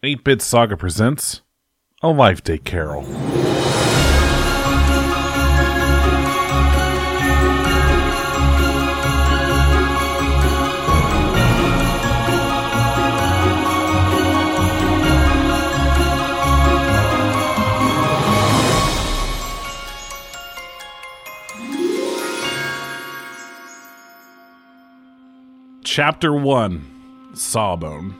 8-Bit Saga presents A Life Day Carol. Chapter 1, Sawbone.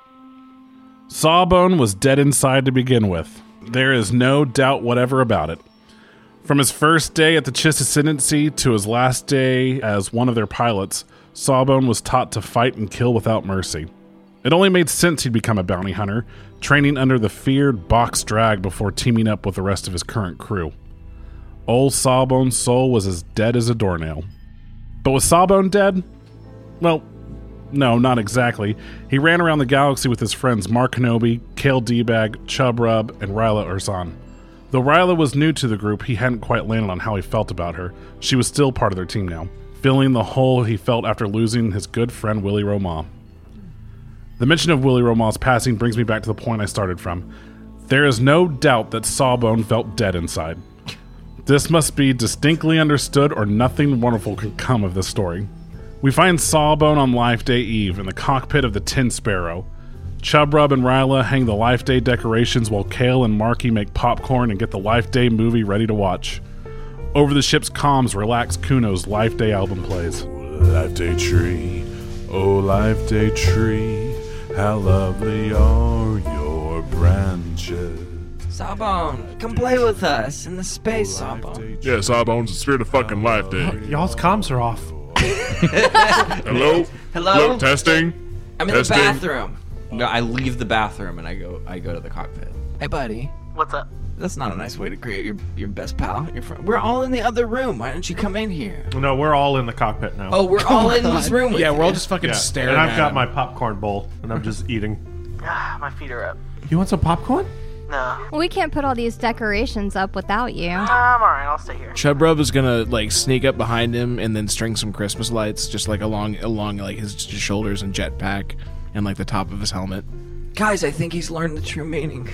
Sawbone was dead inside to begin with. There is no doubt whatever about it. From his first day at the Chiss Ascendancy to his last day as one of their pilots, Sawbone was taught to fight and kill without mercy. It only made sense he'd become a bounty hunter, training under the feared Box Drag before teaming up with the rest of his current crew. Old Sawbone's soul was as dead as a doornail. But was Sawbone dead? Well, no, not exactly. He ran around the galaxy with his friends Mark Kenobi, Kale D-Bag, Chub Rub, and Ryla Urzan. Though Ryla was new to the group, he hadn't quite landed on how he felt about her. She was still part of their team now, filling the hole he felt after losing his good friend Willie Roma. The mention of Willie Roma's passing brings me back to the point I started from. There is no doubt that Sawbone felt dead inside. This must be distinctly understood or nothing wonderful can come of this story. We find Sawbone on Life Day Eve in the cockpit of the Tin Sparrow. Chub Rub and Ryla hang the Life Day decorations while Kale and Marky make popcorn and get the Life Day movie ready to watch. Over the ship's comms, Relax Kuno's Life Day album plays. Life Day tree, oh Life Day tree, how lovely are your branches. Sawbone, come play with us in the space, Sawbone. Yeah, Sawbone's the spirit of fucking Life Day. Y'all's comms are off. Hello? Hello? Testing? I'm in Testing? the bathroom. No, I leave the bathroom and I go to the cockpit. Hey, buddy. What's up? That's not a nice way to greet your best pal, your friend. We're all in the other room. Why don't you come in here? No, we're all in the cockpit now. Oh, we're all in this room with Yeah, you. we're all just fucking yeah. staring And I've at got him. my popcorn bowl, and I'm just eating. My feet are up. You want some popcorn? No. Well, we can't put all these decorations up without you. I'm alright, I'll stay here. Chub Rub is gonna like sneak up behind him and then string some Christmas lights just like along like his shoulders and jetpack and like the top of his helmet. Guys, I think he's learned the true meaning.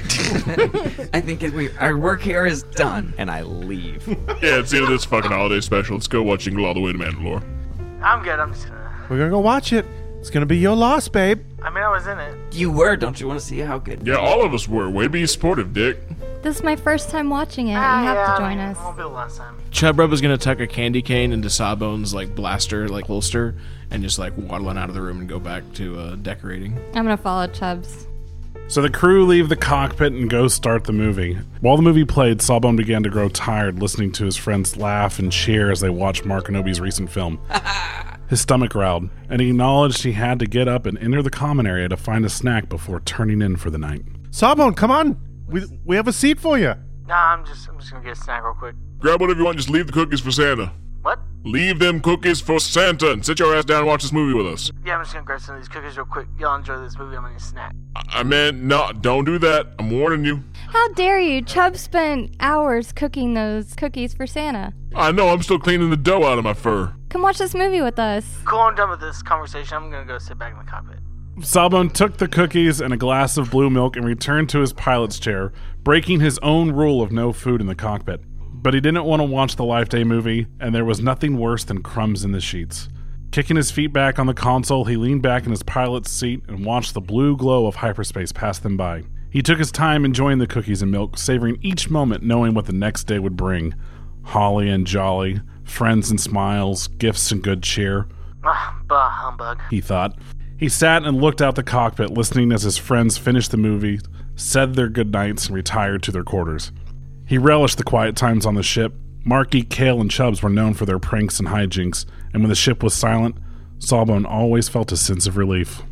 I think our work here is done. And I leave. Yeah, it's the end of this fucking holiday special. Let's go watch Jingle All the Way to Mandalore. I'm good, I'm just gonna... We're gonna go watch it. It's gonna be your loss, babe. I mean, I was in it. You were. Don't you want to see how good? Yeah, all of us were. Way to be supportive, Dick. This is my first time watching it. You have to join us. I won't be the last time. Chub Rub is gonna tuck a candy cane into Sawbone's like blaster like holster and just like waddle on out of the room and go back to decorating. I'm gonna follow Chubbs. So the crew leave the cockpit and go start the movie. While the movie played, Sawbone began to grow tired listening to his friends laugh and cheer as they watched Mark Kenobi's recent film. His stomach growled, and he acknowledged he had to get up and enter the common area to find a snack before turning in for the night. Sawbone, come on. We have a seat for you. Nah, I'm just gonna get a snack real quick. Grab whatever you want, just leave the cookies for Santa. What? Leave them cookies for Santa and sit your ass down and watch this movie with us. Yeah, I'm just gonna grab some of these cookies real quick. Y'all enjoy this movie, I'm gonna get a snack. I meant, no, don't do that. I'm warning you. How dare you? Chubb spent hours cooking those cookies for Santa. I know, I'm still cleaning the dough out of my fur. Come watch this movie with us. Cool, I'm done with this conversation. I'm gonna go sit back in the cockpit. Sawbone took the cookies and a glass of blue milk and returned to his pilot's chair, breaking his own rule of no food in the cockpit. But he didn't want to watch the Life Day movie, and there was nothing worse than crumbs in the sheets. Kicking his feet back on the console, he leaned back in his pilot's seat and watched the blue glow of hyperspace pass them by. He took his time enjoying the cookies and milk, savoring each moment knowing what the next day would bring. Holly and jolly, friends and smiles, gifts and good cheer. Bah, humbug. He thought. He sat and looked out the cockpit, listening as his friends finished the movie, said their goodnights, and retired to their quarters. He relished the quiet times on the ship. Marky, Kale, and Chubbs were known for their pranks and hijinks, and when the ship was silent, Sawbone always felt a sense of relief.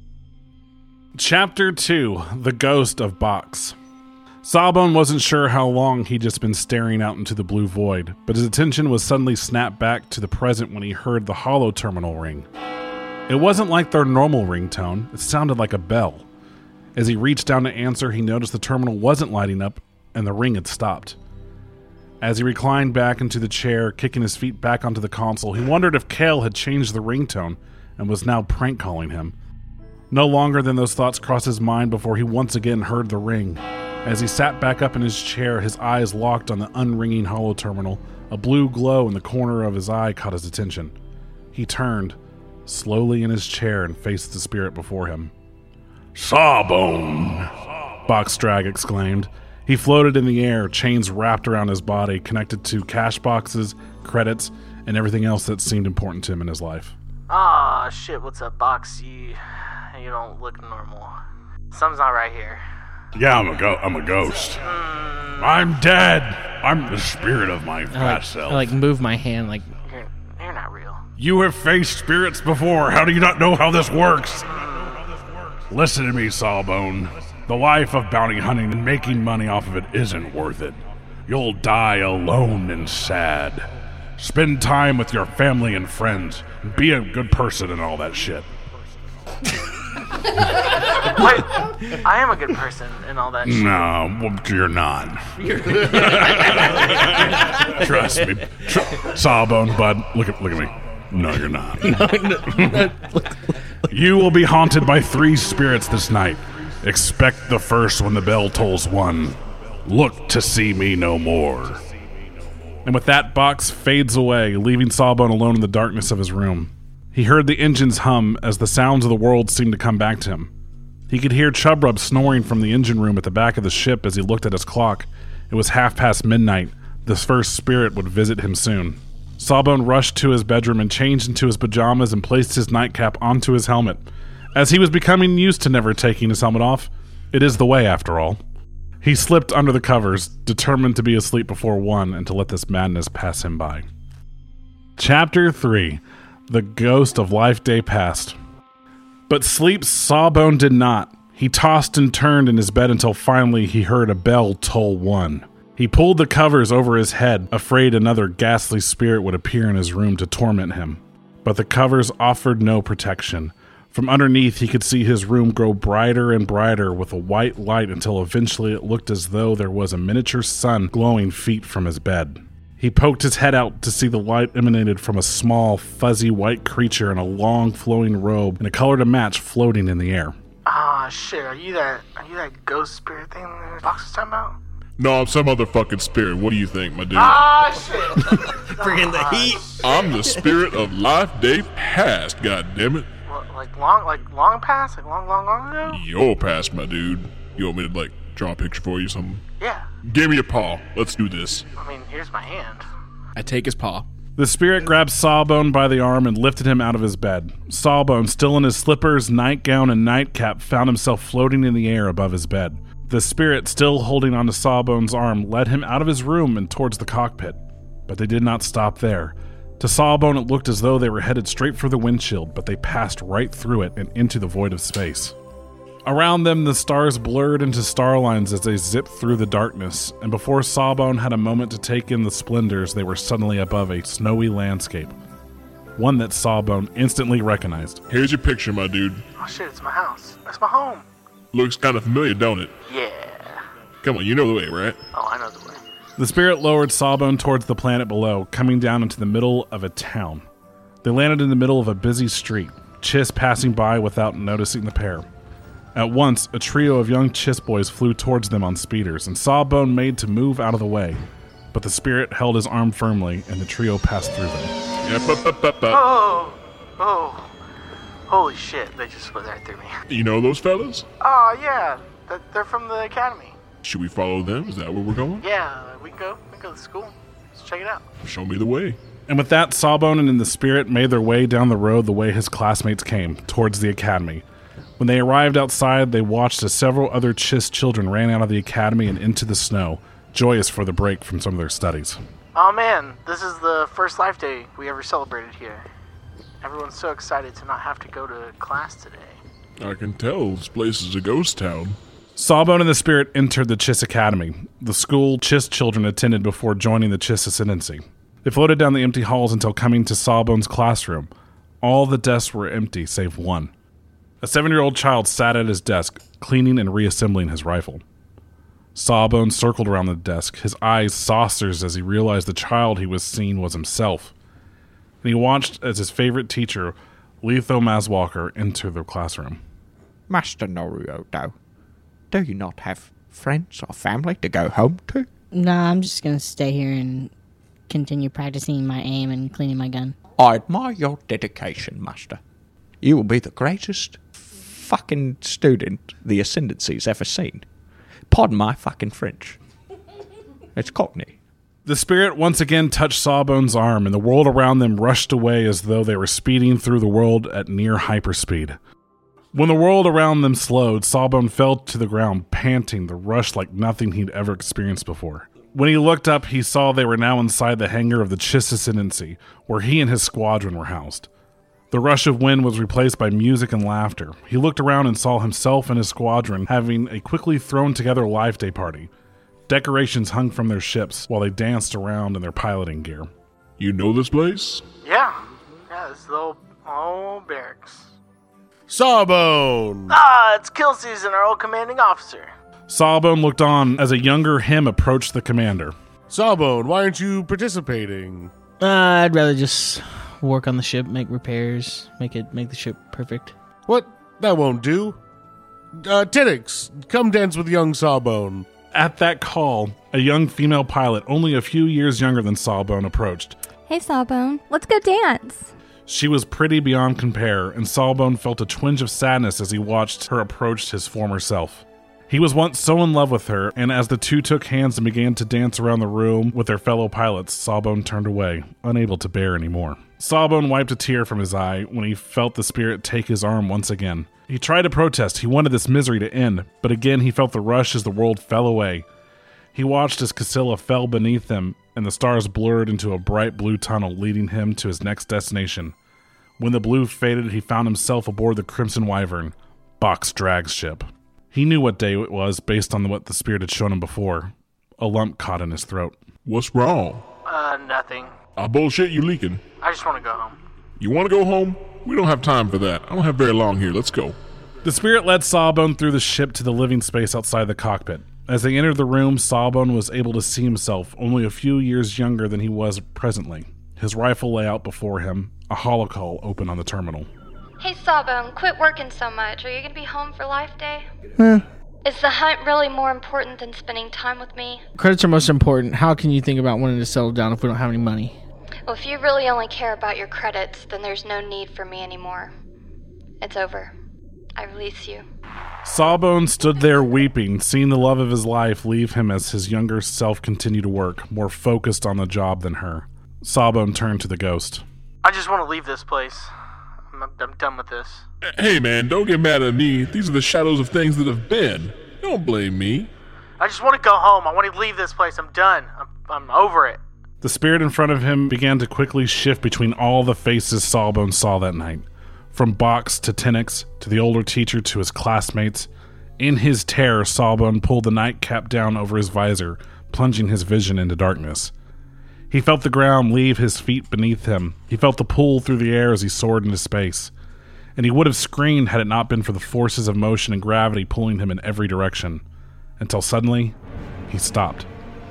Chapter 2, The Ghost of Box. Sawbone wasn't sure how long he'd just been staring out into the blue void, but his attention was suddenly snapped back to the present when he heard the holo terminal ring. It wasn't like their normal ringtone, it sounded like a bell. As he reached down to answer, he noticed the terminal wasn't lighting up, and the ring had stopped. As he reclined back into the chair, kicking his feet back onto the console, he wondered if Kale had changed the ringtone and was now prank calling him. No longer than those thoughts crossed his mind before he once again heard the ring. As he sat back up in his chair, his eyes locked on the unringing holo terminal. A blue glow in the corner of his eye caught his attention. He turned, slowly in his chair, and faced the spirit before him. Sawbone! Boxdrag exclaimed. He floated in the air, chains wrapped around his body, connected to cash boxes, credits, and everything else that seemed important to him in his life. Ah, shit, what's up, Box? You don't look normal. Something's not right here. Yeah, I'm a ghost. I'm dead. I'm the spirit of my past self. I move my hand You're not real. You have faced spirits before. How do you not know how this works? Listen to me, Sawbone. The life of bounty hunting and making money off of it isn't worth it. You'll die alone and sad. Spend time with your family and friends. Be a good person and all that shit. Wait, I am a good person and all that shit. No, well, you're not. Trust me. Sawbone, bud. Look at me. No, you're not. You will be haunted by 3 spirits this night. Expect the first when the bell tolls 1. Look to see me no more. And with that, Box fades away, leaving Sawbone alone in the darkness of his room. He heard the engines hum as the sounds of the world seemed to come back to him. He could hear Chubrub snoring from the engine room at the back of the ship as he looked at his clock. It was midnight. midnight. This first spirit would visit him soon. Sawbone rushed to his bedroom and changed into his pajamas and placed his nightcap onto his helmet. As he was becoming used to never taking his helmet off, it is the way after all. He slipped under the covers, determined to be asleep before 1 and to let this madness pass him by. Chapter 3. The Ghost of Life Day Past. But sleep Sawbone did not. He tossed and turned in his bed until finally he heard a bell toll 1. He pulled the covers over his head, afraid another ghastly spirit would appear in his room to torment him. But the covers offered no protection. From underneath, he could see his room grow brighter and brighter with a white light until eventually it looked as though there was a miniature sun glowing feet from his bed. He poked his head out to see the light emanated from a small, fuzzy white creature in a long, flowing robe and a color to match floating in the air. Ah, shit, are you that ghost spirit thing the Box was talking about? No, I'm some other fucking spirit. What do you think, my dude? Ah, shit! Bringing the heat. I'm the spirit of Life Day Past, goddammit. What, long past? Long ago? Your past, my dude. You want me to, draw a picture for you or something? Yeah. Give me your paw. Let's do this. I mean, here's my hand. I take his paw. The spirit grabbed Sawbone by the arm and lifted him out of his bed. Sawbone, still in his slippers, nightgown, and nightcap, found himself floating in the air above his bed. The spirit, still holding onto Sawbone's arm, led him out of his room and towards the cockpit. But they did not stop there. To Sawbone, it looked as though they were headed straight for the windshield, but they passed right through it and into the void of space. Around them, the stars blurred into starlines as they zipped through the darkness, and before Sawbone had a moment to take in the splendors, they were suddenly above a snowy landscape. One that Sawbone instantly recognized. Here's your picture, my dude. Oh shit, it's my house. That's my home. Looks kind of familiar, don't it? Yeah. Come on, you know the way, right? Oh, I know the way. The spirit lowered Sawbone towards the planet below, coming down into the middle of a town. They landed in the middle of a busy street, Chiss passing by without noticing the pair. At once, a trio of young Chiss boys flew towards them on speeders, and Sawbone made to move out of the way. But the spirit held his arm firmly, and the trio passed through them. Yep, up. Oh. Holy shit, they just flew right through me. You know those fellas? Oh, yeah. They're from the academy. Should we follow them? Is that where we're going? Yeah, we can go to school. Let's check it out. Show me the way. And with that, Sawbone and the spirit made their way down the road the way his classmates came, towards the academy. When they arrived outside, they watched as several other Chiss children ran out of the academy and into the snow, joyous for the break from some of their studies. Oh man, this is the first Life Day we ever celebrated here. Everyone's so excited to not have to go to class today. I can tell this place is a ghost town. Sawbone and the spirit entered the Chiss Academy, the school Chiss children attended before joining the Chiss Ascendancy. They floated down the empty halls until coming to Sawbone's classroom. All the desks were empty save one. A 7-year-old child sat at his desk, cleaning and reassembling his rifle. Sawbone circled around the desk, his eyes saucers as he realized the child he was seeing was himself. And he watched as his favorite teacher, Letho Maswalker, entered the classroom. Master Naruto, do you not have friends or family to go home to? Nah, I'm just gonna stay here and continue practicing my aim and cleaning my gun. I admire your dedication, Master. You will be the greatest fucking student the Ascendancy's ever seen. Pardon my fucking French. It's Cockney. The spirit once again touched Sawbone's arm, and the world around them rushed away as though they were speeding through the world at near hyperspeed. When the world around them slowed, Sawbone fell to the ground, panting, the rush like nothing he'd ever experienced before. When he looked up, he saw they were now inside the hangar of the Chiss Ascendancy, where he and his squadron were housed. The rush of wind was replaced by music and laughter. He looked around and saw himself and his squadron having a quickly thrown together Life Day party. Decorations hung from their ships while they danced around in their piloting gear. You know this place? Yeah, it's the old barracks. Sawbone! Ah, it's kill season, our old commanding officer. Sawbone looked on as a younger him approached the commander. Sawbone, why aren't you participating? I'd rather just work on the ship, make repairs, make the ship perfect. What? That won't do. Tiddix, come dance with young Sawbone. At that call, a young female pilot, only a few years younger than Sawbone, approached. Hey, Sawbone, let's go dance. She was pretty beyond compare, and Sawbone felt a twinge of sadness as he watched her approach his former self. He was once so in love with her, and as the two took hands and began to dance around the room with their fellow pilots, Sawbone turned away, unable to bear any more. Sawbone wiped a tear from his eye when he felt the spirit take his arm once again. He tried to protest. He wanted this misery to end, but again he felt the rush as the world fell away. He watched as Casilla fell beneath him, and the stars blurred into a bright blue tunnel leading him to his next destination. When the blue faded, he found himself aboard the Crimson Wyvern, Box Drag's ship. He knew what day it was based on what the spirit had shown him before. A lump caught in his throat. What's wrong? Nothing. Bullshit, you leaking. I just want to go home. You want to go home? We don't have time for that. I don't have very long here. Let's go. The spirit led Sawbone through the ship to the living space outside the cockpit. As they entered the room, Sawbone was able to see himself only a few years younger than he was presently. His rifle lay out before him, a holocall open on the terminal. Hey, Sawbone, quit working so much. Are you going to be home for Life Day? Is the hunt really more important than spending time with me? Credits are most important. How can you think about wanting to settle down if we don't have any money? Well, if you really only care about your credits, then there's no need for me anymore. It's over. I release you. Sawbone stood there weeping, seeing the love of his life leave him as his younger self continued to work, more focused on the job than her. Sawbone turned to the ghost. I just want to leave this place. I'm done with this. Hey, man, don't get mad at me. These are the shadows of things that have been. Don't blame me. I just want to go home. I want to leave this place. I'm done. I'm over it. The spirit in front of him began to quickly shift between all the faces Sawbone saw that night. From Box to Tinnix, to the older teacher to his classmates. In his terror, Sawbone pulled the nightcap down over his visor, plunging his vision into darkness. He felt the ground leave his feet beneath him. He felt the pull through the air as he soared into space. And he would have screamed had it not been for the forces of motion and gravity pulling him in every direction. Until suddenly, he stopped.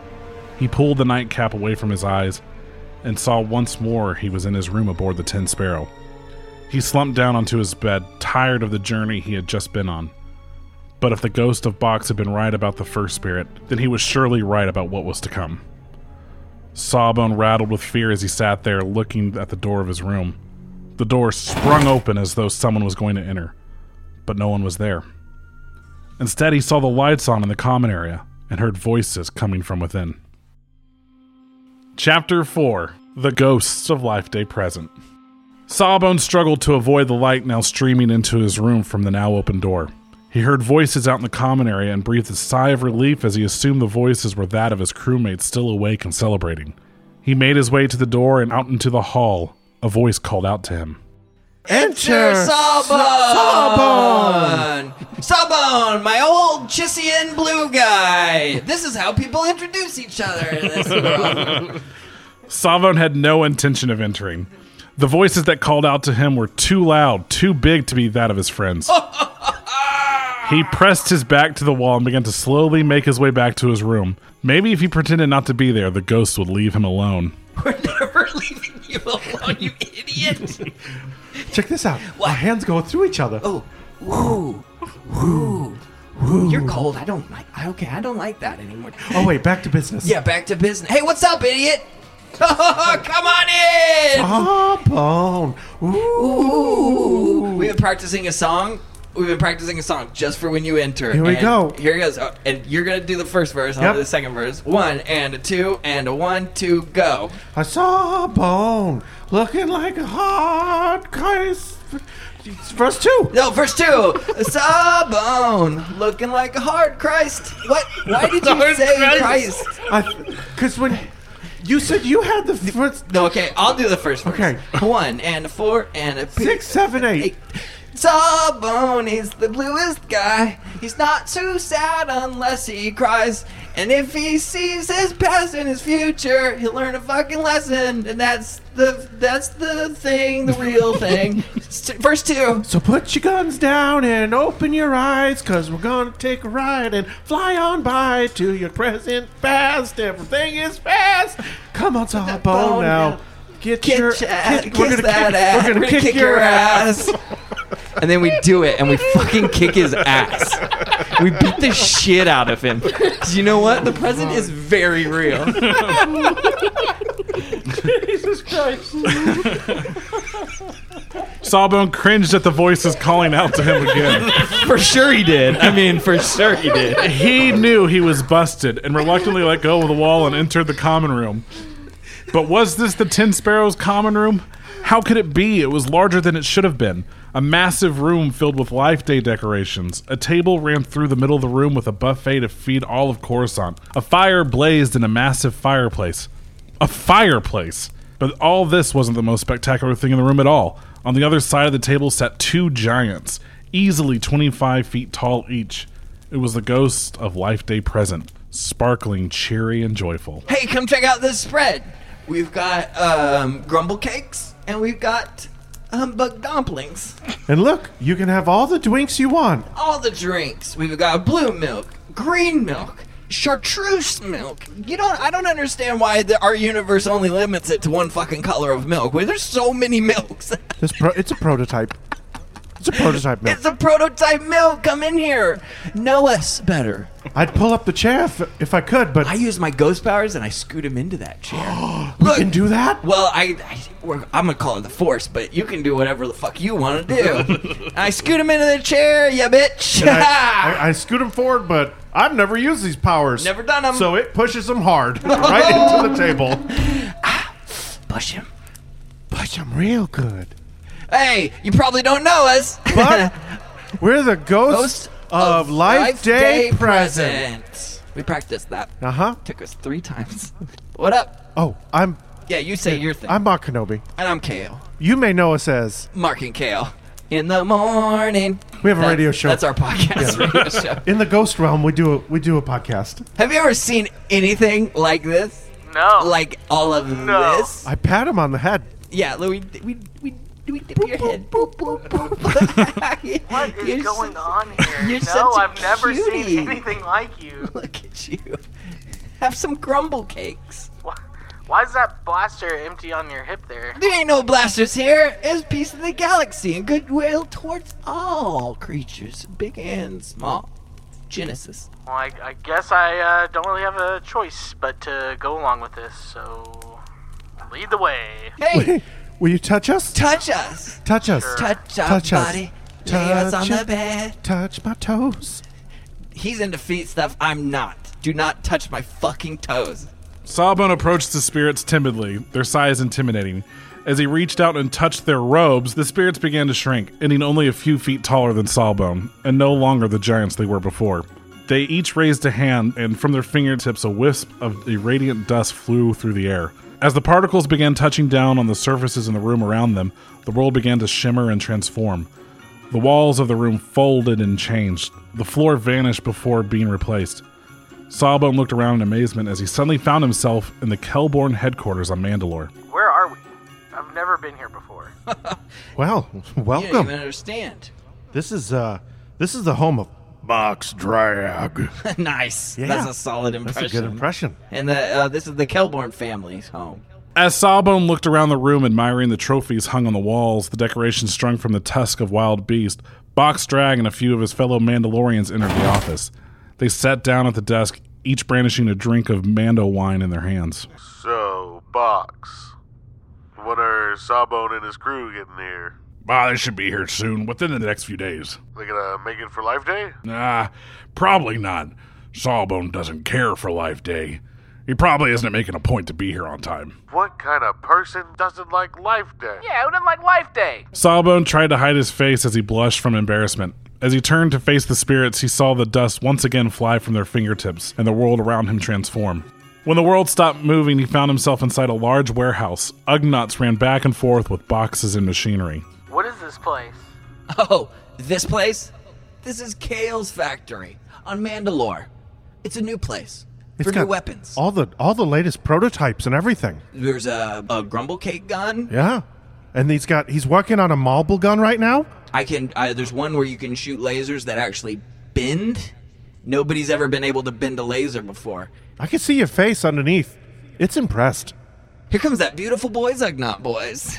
He pulled the nightcap away from his eyes and saw once more he was in his room aboard the Tin Sparrow. He slumped down onto his bed, tired of the journey he had just been on. But if the ghost of Box had been right about the first spirit, then he was surely right about what was to come. Sawbone rattled with fear as he sat there looking at the door of his room. The door sprung open as though someone was going to enter, but no one was there. Instead, he saw the lights on in the common area and heard voices coming from within. Chapter 4: The Ghosts of Life Day Present. Sawbone struggled to avoid the light now streaming into his room from the now open door. He heard voices out in the common area and breathed a sigh of relief as he assumed the voices were that of his crewmates still awake and celebrating. He made his way to the door and out into the hall. A voice called out to him. Enter Sawbone! Sawbone, my old Chissian blue guy! This is how people introduce each other in this world. Sawbone had no intention of entering. The voices that called out to him were too loud, too big to be that of his friends. He pressed his back to the wall and began to slowly make his way back to his room. Maybe if he pretended not to be there, the ghost would leave him alone. We're never leaving you alone, you idiot! Check this out. Our hands go through each other. Oh, whoa. Ooh, you're cold. I don't like that anymore. Oh, wait, back to business. Yeah, back to business. Hey, what's up, idiot? Come on in. Sawbone. Ooh. We've been practicing a song. Just for when you enter. Here we go. Here it goes. And you're going to do the first verse. I'll do the second verse. 1 and a 2 and a 1, 2, go. A sawbone looking like a hard Christ. Verse 2. No, verse 2. A sawbone looking like a hard Christ. What? Why did you say Christ? Because when you said you had the first. No, okay. I'll do the first verse. Okay. 1 and a 4 and a 6, 7, 8. Sawbone is the bluest guy. He's not too sad unless he cries. And if he sees his past and his future, he'll learn a fucking lesson. And that's the thing, the real thing. Verse 2. So put your guns down and open your eyes, 'cause we're gonna take a ride and fly on by to your present past. Everything is fast. Come on, Sawbone, now. We're gonna kick your ass. And then we do it, and we fucking kick his ass. We beat the shit out of him. 'Cause you know what? The present is very real. Jesus Christ. Sawbone cringed at the voices calling out to him again. For sure he did. I mean, for sure he did. He knew he was busted and reluctantly let go of the wall and entered the common room. But was this the Tin Sparrow's common room? How could it be? It was larger than it should have been. A massive room filled with Life Day decorations. A table ran through the middle of the room with a buffet to feed all of Coruscant. A fire blazed in a massive fireplace. A fireplace! But all this wasn't the most spectacular thing in the room at all. On the other side of the table sat 2 giants, easily 25 feet tall each. It was the ghost of Life Day present, sparkling, cheery, and joyful. Hey, come check out this spread. We've got grumble cakes, and we've got bug dumplings. And look, you can have all the drinks you want. All the drinks. We've got blue milk, green milk, chartreuse milk. I don't understand why our universe only limits it to one fucking color of milk. There's so many milks. It's a prototype. It's a prototype milk. It's a prototype milk. Come in here. Know us better. I'd pull up the chair if I could, but I use my ghost powers and I scoot him into that chair. You can do that? Well, I'm gonna call it the Force, but you can do whatever the fuck you want to do. I scoot him into the chair, ya bitch. I scoot him forward, but I've never used these powers. Never done them. So it pushes him hard right into the table. Push him. Push him real good. Hey, you probably don't know us. But we're the ghost of Life Day present. We practiced that. Uh-huh. Took us 3 times. What up? Oh, Yeah, you say your thing. I'm Mark Kenobi. And I'm Kale. You may know us as Mark and Kale. In the morning. We have a radio show. That's our podcast radio show. In the ghost realm, we do a podcast. Have you ever seen anything like this? No. Like all of this? I pat him on the head. Yeah, we dip your head. Boop, boop, boop. What is going on here? You're No, such a I've never cutie. seen anything like you. Look at you. Have some grumble cakes. Why is that blaster empty on your hip there? There ain't no blasters here. It's a piece of the galaxy and goodwill towards all creatures, big and small. Genesis. Well, I guess I don't really have a choice but to go along with this, so lead the way. Hey, Will you touch us? touch us. Touch us. Sure. Touch our Touch us. body. Lay us on Touch the bed. Touch my toes. He's into feet stuff. I'm not. Do not touch my fucking toes. Sawbone approached the spirits timidly, their size intimidating. As he reached out and touched their robes, the spirits began to shrink, ending only a few feet taller than Sawbone, and no longer the giants they were before. They each raised a hand, and from their fingertips a wisp of irradiant dust flew through the air. As the particles began touching down on the surfaces in the room around them, the world began to shimmer and transform. The walls of the room folded and changed. The floor vanished before being replaced. Sawbone looked around in amazement as he suddenly found himself in the Kelborn headquarters on Mandalore. Where are we? I've never been here before. Well, You welcome. don't even understand. This is the home of Box drag. Nice. Yeah. That's a solid That's impression. a good impression. And this is the Kelborn family's home. As Sawbone looked around the room admiring the trophies hung on the walls, the decorations strung from the tusk of wild beast, Box Drag and a few of his fellow Mandalorians entered the office. They sat down at the desk, each brandishing a drink of Mando wine in their hands. So, Box, when are Sawbone and his crew getting here? They should be here soon, within the next few days. They gonna make it for Life Day? Nah, probably not. Sawbone doesn't care for Life Day. He probably isn't making a point to be here on time. What kind of person doesn't like Life Day? Yeah, who didn't like Life Day? Sawbone tried to hide his face as he blushed from embarrassment. As he turned to face the spirits, he saw the dust once again fly from their fingertips and the world around him transform. When the world stopped moving, he found himself inside a large warehouse. Ugnaughts ran back and forth with boxes and machinery. What is this place? Oh, this place? This is Kale's factory on Mandalore. It's a new place for new weapons. All the latest prototypes and everything. There's a grumble cake gun. Yeah. And he's working on a marble gun right now? There's one where you can shoot lasers that actually bend. Nobody's ever been able to bend a laser before. I can see your face underneath. It's impressed. Here comes that beautiful boys, Ugnaught boys.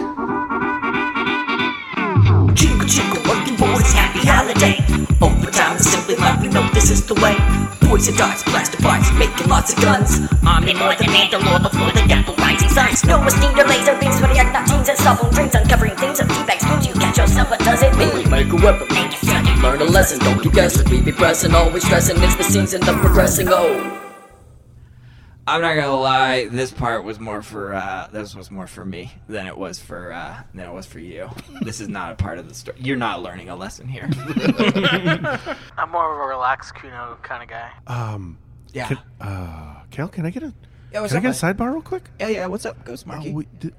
Jingle, jingle, working boys, happy holiday. Overtime is simply life, we know this is the way. Poison darts, blaster parts, making lots of guns. Army more than Mandalore before the devil rising suns. No mosquito laser beams for the Ugnaught teams and Sawbone dreams. Uncovering things of teabag spoons, you catch yourself, what does it mean? Make a weapon, make it funny. Learn a lesson, don't keep guessing. We be pressing, always stressing. It's the season of progressing, oh. I'm not gonna lie. This part was more for me than it was for you. This is not a part of the story. You're not learning a lesson here. I'm more of a relaxed Kuno kind of guy. Yeah. Kale, can I get a Yeah, what's can I up, get a bud? sidebar real quick? Yeah. What's up, Ghost Marky?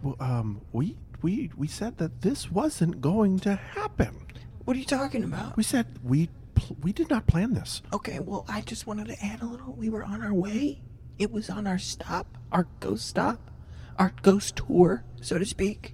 We said that this wasn't going to happen. What are you talking about? We said we did not plan this. Okay, well, I just wanted to add a little. We were on our way. It was on our ghost tour, so to speak.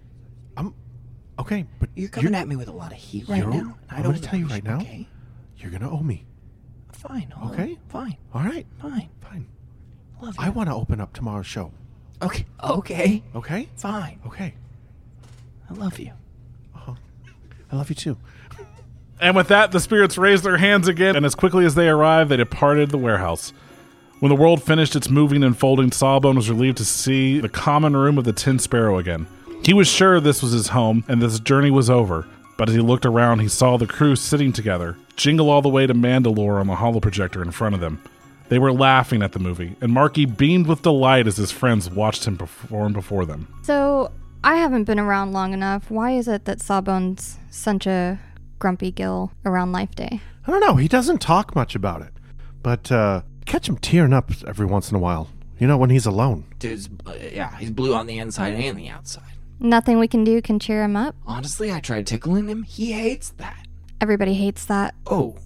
Okay, but you're coming at me with a lot of heat right now. I'm going to tell you right now. Okay. You're going to owe me. Fine. Okay. Fine. All right. Fine. Love you. I want to open up tomorrow's show. Okay. Okay. Fine. Okay. I love you. I love you too. And with that, the spirits raised their hands again, and as quickly as they arrived, they departed the warehouse. When the world finished its moving and folding, Sawbone was relieved to see the common room of the Tin Sparrow again. He was sure this was his home, and this journey was over. But as he looked around, he saw the crew sitting together, jingle all the way to Mandalore on the holoprojector in front of them. They were laughing at the movie, and Marky beamed with delight as his friends watched him perform before them. So, I haven't been around long enough. Why is it that Sawbone's such a grumpy gill around Life Day? I don't know. He doesn't talk much about it. But catch him tearing up every once in a while. You know, when he's alone. Dude's, he's blue on the inside and the outside. Nothing we can do can cheer him up? Honestly, I tried tickling him. He hates that. Everybody hates that. Oh.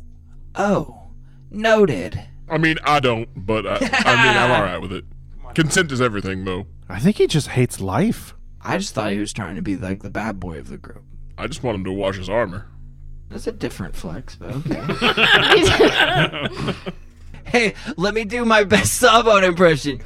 Noted. I mean, I don't, but I'm all right with it. Consent is everything, though. I think he just hates life. I just thought he was trying to be like the bad boy of the group. I just want him to wash his armor. That's a different flex, but okay. Hey, let me do my best Sawbone impression.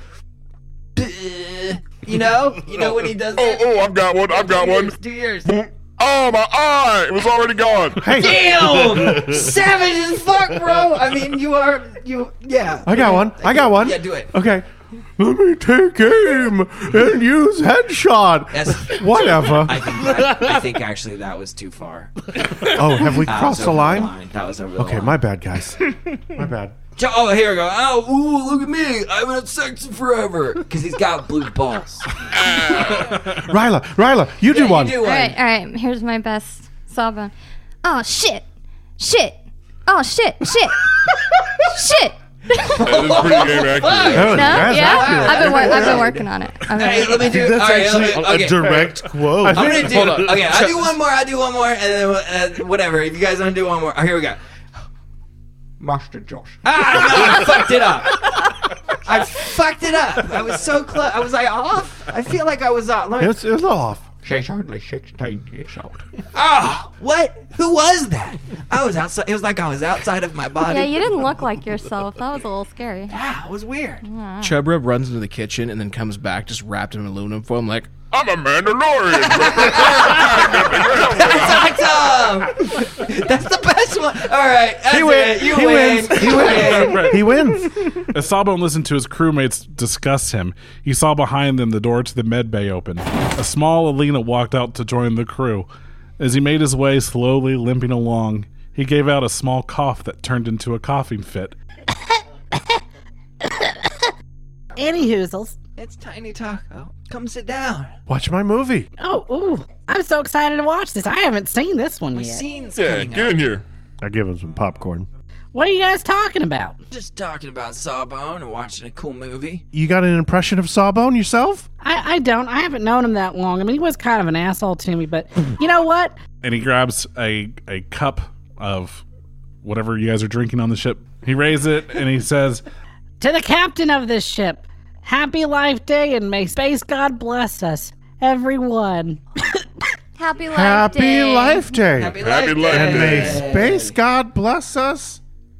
You know when he does that? Oh, I've got one. Do yours. Oh, my eye! It was already gone. Hey. Damn! Savage as fuck, bro! I mean, yeah. I got one. Yeah, do it. Okay. Let me take aim and use headshot. Whatever. I think actually that was too far. Oh, have we crossed the line? That was over the line. Okay, my bad, guys. My bad. Oh, here we go. Oh, ooh, look at me. I haven't had sex in forever. Because he's got blue balls. Ryla, you do one. All right. Here's my best Sawbone. Oh, shit. Oh, shit. Shit. That is pretty game accurate. I've been working on it. Hey, let me do. That's actually a direct quote. I'm gonna do. Okay, I do one more, and then whatever. If you guys want to do one more, here we go. Master Josh. No, I fucked it up. I was so close. Was I off? I feel like I was off. It was off. She's hardly 16 years old. Oh, what? Who was that? I was outside. It was like I was outside of my body. Yeah, you didn't look like yourself. That was a little scary. Yeah, it was weird. Chub Rub runs into the kitchen and then comes back just wrapped in aluminum foil. I'm like, I'm a Mandalorian. That's awesome. That's the best one. All right, that's He wins. it. You He win. wins. He wins. He wins. As Sawbone listened to his crewmates discuss him, he saw behind them the door to the med bay open. A small Alina walked out to join the crew. As he made his way slowly limping along, he gave out a small cough that turned into a coughing fit. Any hoozles. It's Tiny Taco. Come sit down. Watch my movie. Oh, ooh. I'm so excited to watch this. I haven't seen this one My yet. scene's Yeah, coming get up. in here. I give him some popcorn. What are you guys talking about? Just talking about Sawbone and watching a cool movie. You got an impression of Sawbone yourself? I don't. I haven't known him that long. I mean, he was kind of an asshole to me, but you know what? And he grabs a cup of whatever you guys are drinking on the ship. He raises it and he says, To the captain of this ship, happy Life Day and may space God bless us, everyone. Happy Life Happy Day. Life Day. Happy Happy Life Life Day. And may space God bless us,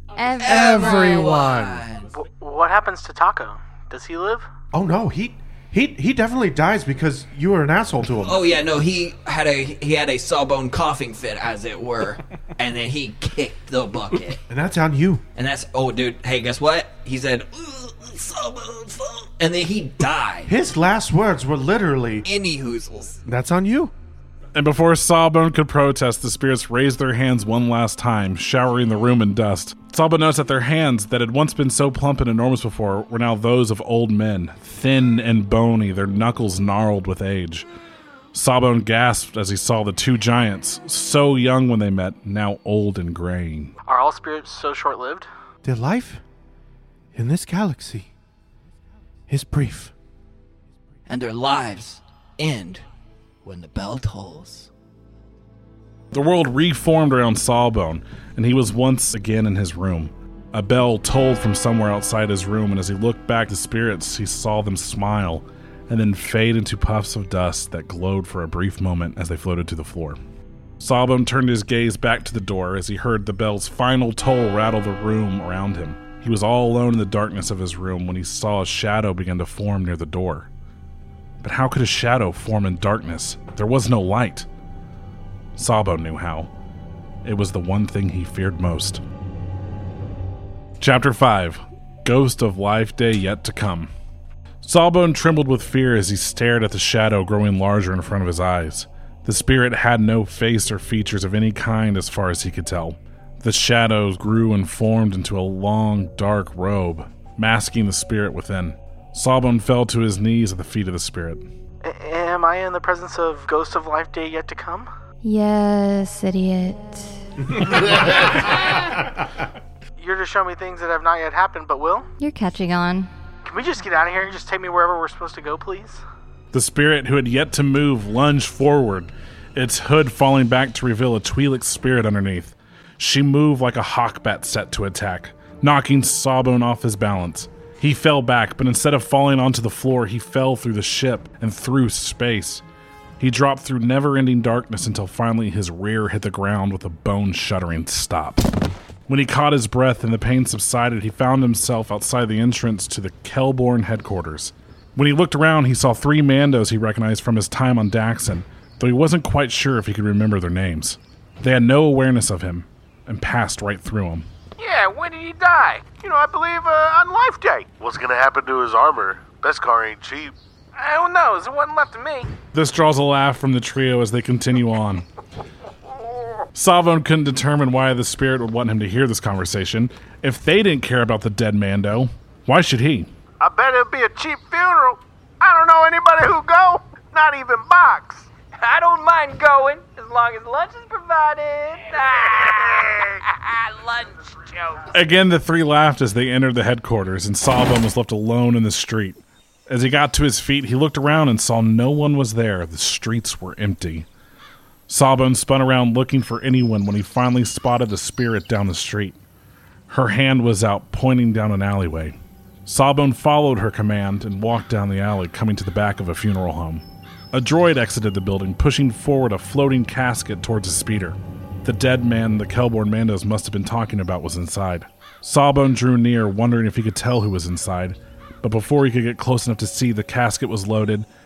everyone. What happens to Taco? Does he live? Oh no, he definitely dies because you were an asshole to him. Oh yeah, no, he had a Sawbone coughing fit, as it were, and then he kicked the bucket. And that's on you. And that's dude. Hey, guess what? He said, Sawbone, and then he died. His last words were literally, Any hoozles. that's on you. and before Sawbone could protest, the spirits raised their hands one last time, showering the room in dust. Sawbone noticed that their hands, that had once been so plump and enormous before, were now those of old men, thin and bony, their knuckles gnarled with age. Sawbone gasped as he saw the two giants, so young when they met, now old and graying. Are all spirits so short-lived? Their life in this galaxy is brief. And their lives end when the bell tolls. The world reformed around Sawbone, and he was once again in his room. A bell tolled from somewhere outside his room, and as he looked back to spirits, he saw them smile and then fade into puffs of dust that glowed for a brief moment as they floated to the floor. Sawbone turned his gaze back to the door as he heard the bell's final toll rattle the room around him. He was all alone in the darkness of his room when he saw a shadow begin to form near the door. But how could a shadow form in darkness? There was no light. Sawbone knew how. It was the one thing he feared most. Chapter 5. Ghost of Life Day Yet to Come. Sawbone trembled with fear as he stared at the shadow growing larger in front of his eyes. The spirit had no face or features of any kind as far as he could tell. The shadows grew and formed into a long, dark robe, masking the spirit within. Sawbone fell to his knees at the feet of the spirit. Am I in the presence of Ghost of Life Day Yet to Come? Yes, idiot. You're just showing me things that have not yet happened, but will? You're catching on. Can we just get out of here and just take me wherever we're supposed to go, please? The spirit, who had yet to move, lunged forward, its hood falling back to reveal a Twi'lek spirit underneath. She moved like a hawkbat set to attack, knocking Sawbone off his balance. He fell back, but instead of falling onto the floor, he fell through the ship and through space. He dropped through never-ending darkness until finally his rear hit the ground with a bone-shuddering stop. When he caught his breath and the pain subsided, he found himself outside the entrance to the Kelborn headquarters. When he looked around, he saw 3 Mandos he recognized from his time on Daxon, though he wasn't quite sure if he could remember their names. They had no awareness of him and passed right through him. Yeah, when did he die? I believe on Life Day. What's gonna happen to his armor? Beskar ain't cheap. Who knows? It wasn't left to me. This draws a laugh from the trio as they continue on. Sawbone couldn't determine why the spirit would want him to hear this conversation. If they didn't care about the dead Mando, why should he? I bet it'll be a cheap funeral. I don't know anybody who go. Not even Box. I don't mind going as long as lunch is provided. Lunch jokes. Again, the 3 laughed as they entered the headquarters, and Sawbone was left alone in the street. As he got to his feet, he looked around and saw no one was there. The streets were empty. Sawbone spun around looking for anyone when he finally spotted the spirit down the street. Her hand was out, pointing down an alleyway. Sawbone followed her command and walked down the alley, coming to the back of a funeral home. A droid exited the building, pushing forward a floating casket towards a speeder. The dead man the Kelborn Mandos must have been talking about was inside. Sawbone drew near, wondering if he could tell who was inside, but before he could get close enough to see, the casket was loaded,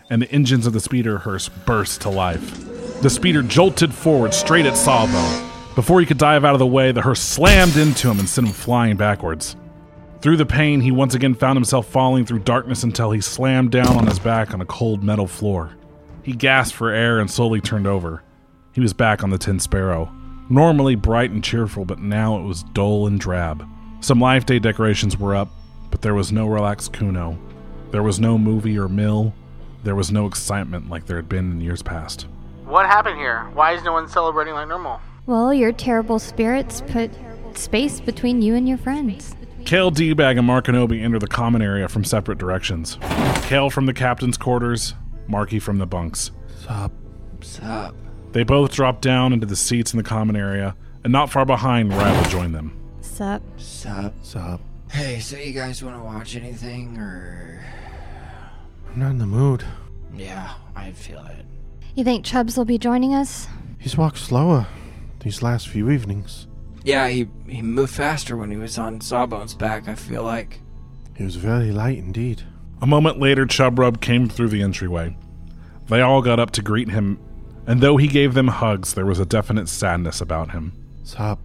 and the engines of the speeder hearse burst to life. The speeder jolted forward straight at Sawbone. Before he could dive out of the way, the hearse slammed into him and sent him flying backwards. Through the pain, he once again found himself falling through darkness until he slammed down on his back on a cold metal floor. He gasped for air and slowly turned over. He was back on the Tin Sparrow. Normally bright and cheerful, but now it was dull and drab. Some Life Day decorations were up, but there was no relaxed Kuno. There was no movie or mill. There was no excitement like there had been in years past. What happened here? Why is no one celebrating like normal? Well, your terrible spirits put space between you and your friends. Kale, D-Bag, and Mark Kenobi enter the common area from separate directions. Kale from the captain's quarters, Marky from the bunks. Sup. They both drop down into the seats in the common area, and not far behind, Ryla joined them. Sup. Hey, so you guys want to watch anything, or... I'm not in the mood. Yeah, I feel it. You think Chubbs will be joining us? He's walked slower these last few evenings. Yeah, he moved faster when he was on Sawbone's back, I feel like. He was very light indeed. A moment later, Chubrub came through the entryway. They all got up to greet him, and though he gave them hugs, there was a definite sadness about him. Sup.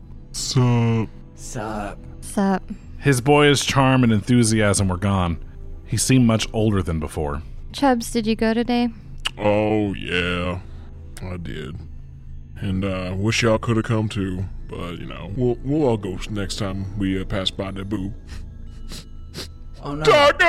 His boyish charm and enthusiasm were gone. He seemed much older than before. Chubbs, did you go today? Oh, yeah. I did. And wish y'all could have come too. But, we'll all go next time we pass by Naboo. Oh, no. Taco!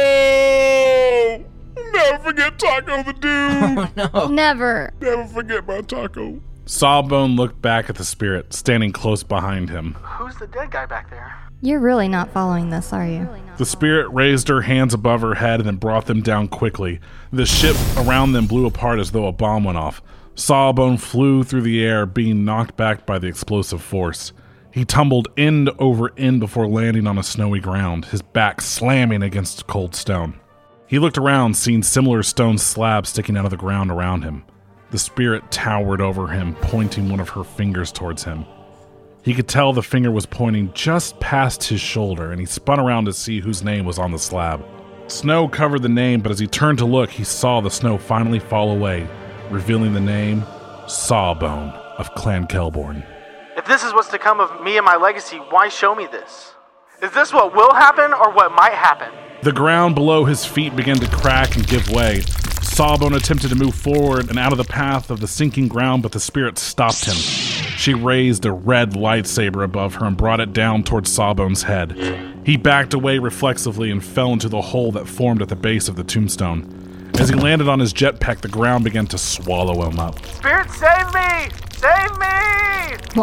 Never forget Taco the dude! Oh, no. Never. Never forget my Taco. Sawbone looked back at the spirit, standing close behind him. Who's the dead guy back there? You're really not following this, are you? The spirit raised her hands above her head and then brought them down quickly. The ship around them blew apart as though a bomb went off. Sawbone flew through the air, being knocked back by the explosive force. He tumbled end over end before landing on a snowy ground, his back slamming against cold stone. He looked around, seeing similar stone slabs sticking out of the ground around him. The spirit towered over him, pointing one of her fingers towards him. He could tell the finger was pointing just past his shoulder, and he spun around to see whose name was on the slab. Snow covered the name, but as he turned to look, he saw the snow finally fall away, revealing the name Sawbone of Clan Kelborn. If this is what's to come of me and my legacy, why show me this? Is this what will happen or what might happen? The ground below his feet began to crack and give way. Sawbone attempted to move forward and out of the path of the sinking ground, but the spirit stopped him. She raised a red lightsaber above her and brought it down towards Sawbone's head. He backed away reflexively and fell into the hole that formed at the base of the tombstone. As he landed on his jetpack, the ground began to swallow him up. Spirit, save me! Save me!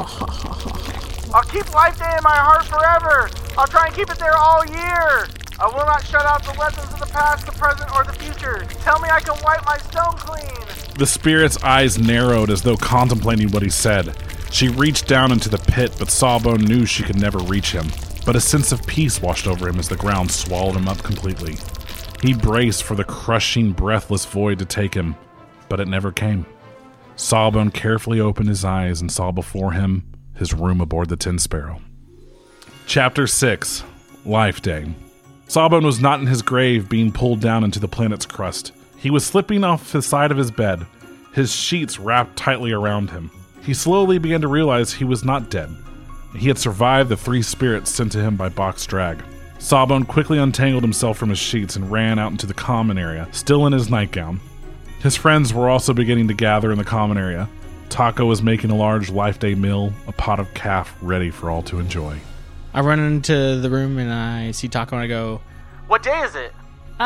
I'll keep Life Day in my heart forever. I'll try and keep it there all year. I will not shut out the lessons of the past, the present, or the future. Tell me I can wipe my stone clean. The spirit's eyes narrowed as though contemplating what he said. She reached down into the pit, but Sawbone knew she could never reach him. But a sense of peace washed over him as the ground swallowed him up completely. He braced for the crushing, breathless void to take him, but it never came. Sawbone carefully opened his eyes and saw before him his room aboard the Tin Sparrow. Chapter 6, Life Day. Sawbone was not in his grave, being pulled down into the planet's crust. He was slipping off the side of his bed, his sheets wrapped tightly around him. He slowly began to realize he was not dead. He had survived the 3 spirits sent to him by Box Drag. Sawbone quickly untangled himself from his sheets and ran out into the common area, still in his nightgown. His friends were also beginning to gather in the common area. Taco was making a large Life Day meal, a pot of calf ready for all to enjoy. I run into the room and I see Taco and I go, What day is it?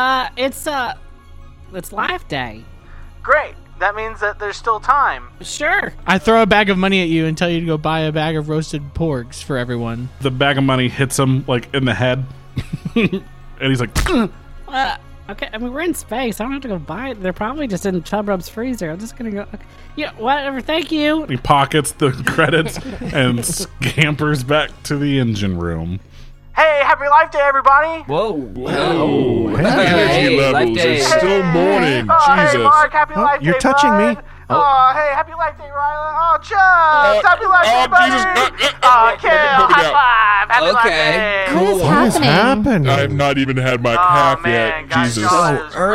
It's Life Day. Great. That means that there's still time. Sure. I throw a bag of money at you and tell you to go buy a bag of roasted porgs for everyone. The bag of money hits him, in the head. And he's like, Okay, I mean, we're in space. I don't have to go buy it. They're probably just in Chubrub's freezer. I'm just going to go. Okay. Yeah, whatever. Thank you. He pockets the credits and scampers back to the engine room. Hey, happy Life Day, everybody! Whoa. Energy levels. It's still morning. Jesus. Hey, Mark, happy Life Day, You're touching bud. me. Oh, hey, happy Life Day, Ryla. Oh, Chubbs, happy Life Day, buddy. Jesus. Kill, high five, happy Life Day. What is happening? I have not even had my calf yet. Gosh, Jesus. God, it was early. crazy.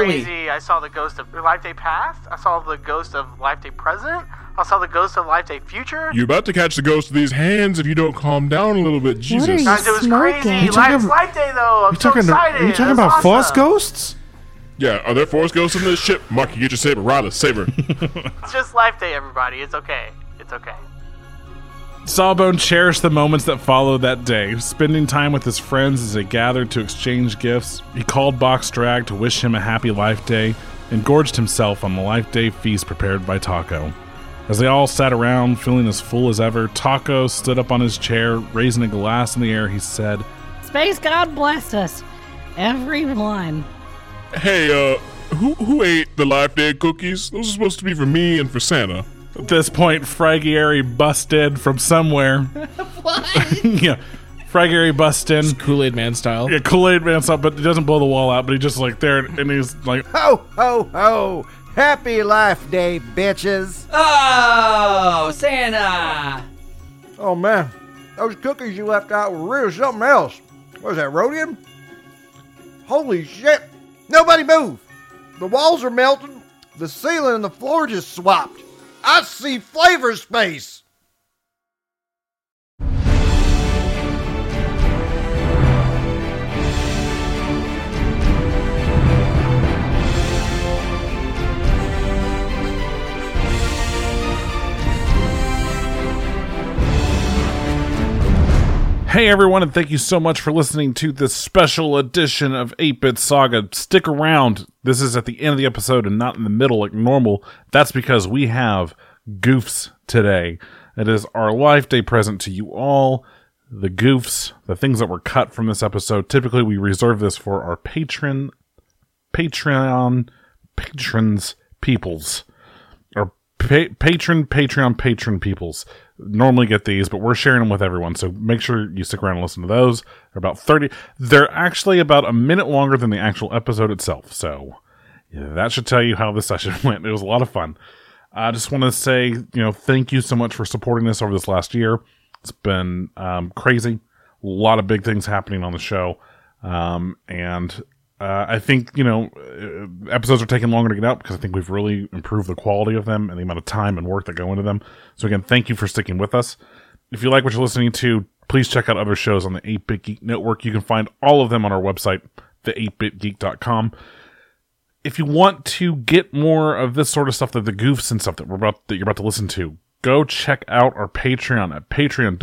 Day, I saw the ghost of Life Day Past. I saw the ghost of Life Day Present. I saw the ghost of Life Day Future. You're about to catch the ghost of these hands if you don't calm down a little bit. Jesus. Guys, it was crazy. Life Day, though. I'm so excited. Are you talking about Force Ghosts? Yeah, are there Force Ghosts in this ship? Mark, you get your saber. Ryder, saber. It's just Life Day, everybody. It's okay. It's okay. Sawbone cherished the moments that followed that day, spending time with his friends as they gathered to exchange gifts. He called Box Drag to wish him a happy Life Day, and gorged himself on the Life Day feast prepared by Taco. As they all sat around, feeling as full as ever, Taco stood up on his chair, raising a glass in the air. He said, Space God blessed us. Everyone. Hey, who ate the Life Day cookies? Those are supposed to be for me and for Santa. At this point, Fraggieri busted from somewhere. What? Yeah. Fraggieri busts in. Kool-Aid Man style. Yeah, Kool-Aid Man style, but he doesn't blow the wall out, but he just like there, and he's like, Ho, ho, ho. Happy Life Day, bitches. Oh, Santa. Oh, man. Those cookies you left out were really something else. What was that, rhodium? Holy shit. Nobody move. The walls are melting. The ceiling and the floor just swapped. I see flavor space. Hey everyone, and thank you so much for listening to this special edition of 8-Bit Saga. Stick around. This is at the end of the episode and not in the middle like normal. That's because we have goofs today. It is our Life Day present to you all. The goofs, the things that were cut from this episode. Typically we reserve this for our patrons, peoples. Or Patreon peoples. Normally get these, but we're sharing them with everyone, so make sure you stick around and listen to those. They're about 30. They're actually about a minute longer than the actual episode itself, so yeah, that should tell you how this session went. It was a lot of fun. I just want to say, thank you so much for supporting us over this last year. It's been crazy. A lot of big things happening on the show, and I think, episodes are taking longer to get out because I think we've really improved the quality of them and the amount of time and work that go into them. So again, thank you for sticking with us. If you like what you're listening to, please check out other shows on the 8-Bit Geek Network. You can find all of them on our website, the8bitgeek.com. If you want to get more of this sort of stuff, the goofs and stuff that you're about to listen to, go check out our Patreon at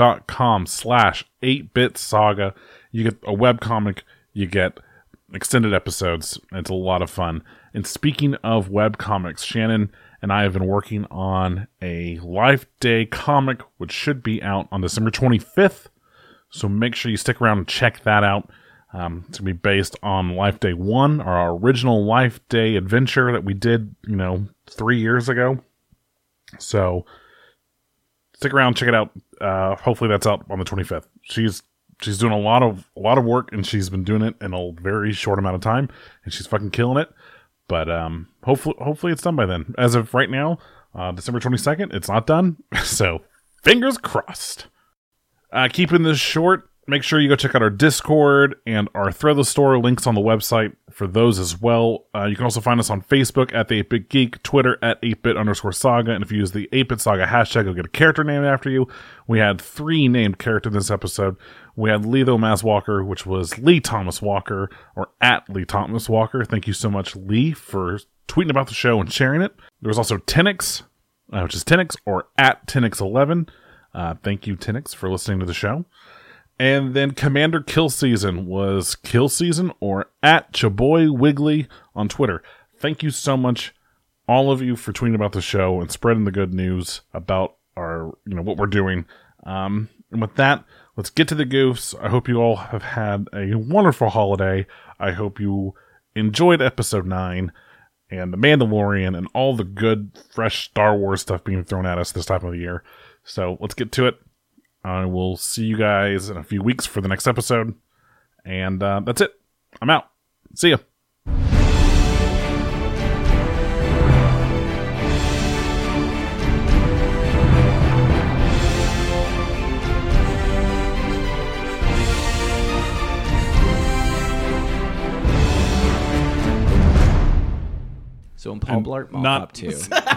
patreon.com/8bitsaga. You get a webcomic, you get extended episodes. It's a lot of fun. And speaking of webcomics, Shannon and I have been working on a Life Day comic, which should be out on December 25th. So make sure you stick around and check that out. It's going to be based on Life Day 1, our original Life Day adventure that we did, 3 years ago. So stick around, check it out. Hopefully that's out on the 25th. She's doing a lot of work, and she's been doing it in a very short amount of time, and she's fucking killing it. But hopefully it's done by then. As of right now, December 22nd, it's not done. So fingers crossed. Keeping this short, make sure you go check out our Discord and our Threadless store. Links on the website for those as well. You can also find us on Facebook at the 8-Bit Geek, Twitter at 8bit_saga, and if you use the 8-Bit Saga hashtag, you'll get a character named after you. We had 3 named characters in this episode. We had Letho Mass Walker, which was Lee Thomas Walker, or at Lee Thomas Walker. Thank you so much, Lee, for tweeting about the show and sharing it. There was also Tenix, which is Tenix, or at Tenix11. Thank you, Tenix, for listening to the show. And then Commander Killseason was Killseason, or at Chaboy Wiggly on Twitter. Thank you so much, all of you, for tweeting about the show and spreading the good news about our, what we're doing. And with that, let's get to the goofs. I hope you all have had a wonderful holiday. I hope you enjoyed episode 9 and The Mandalorian and all the good, fresh Star Wars stuff being thrown at us this time of the year. So let's get to it. I will see you guys in a few weeks for the next episode. And that's it. I'm out. See ya. So in Paul Blart Mall not- Cop 2,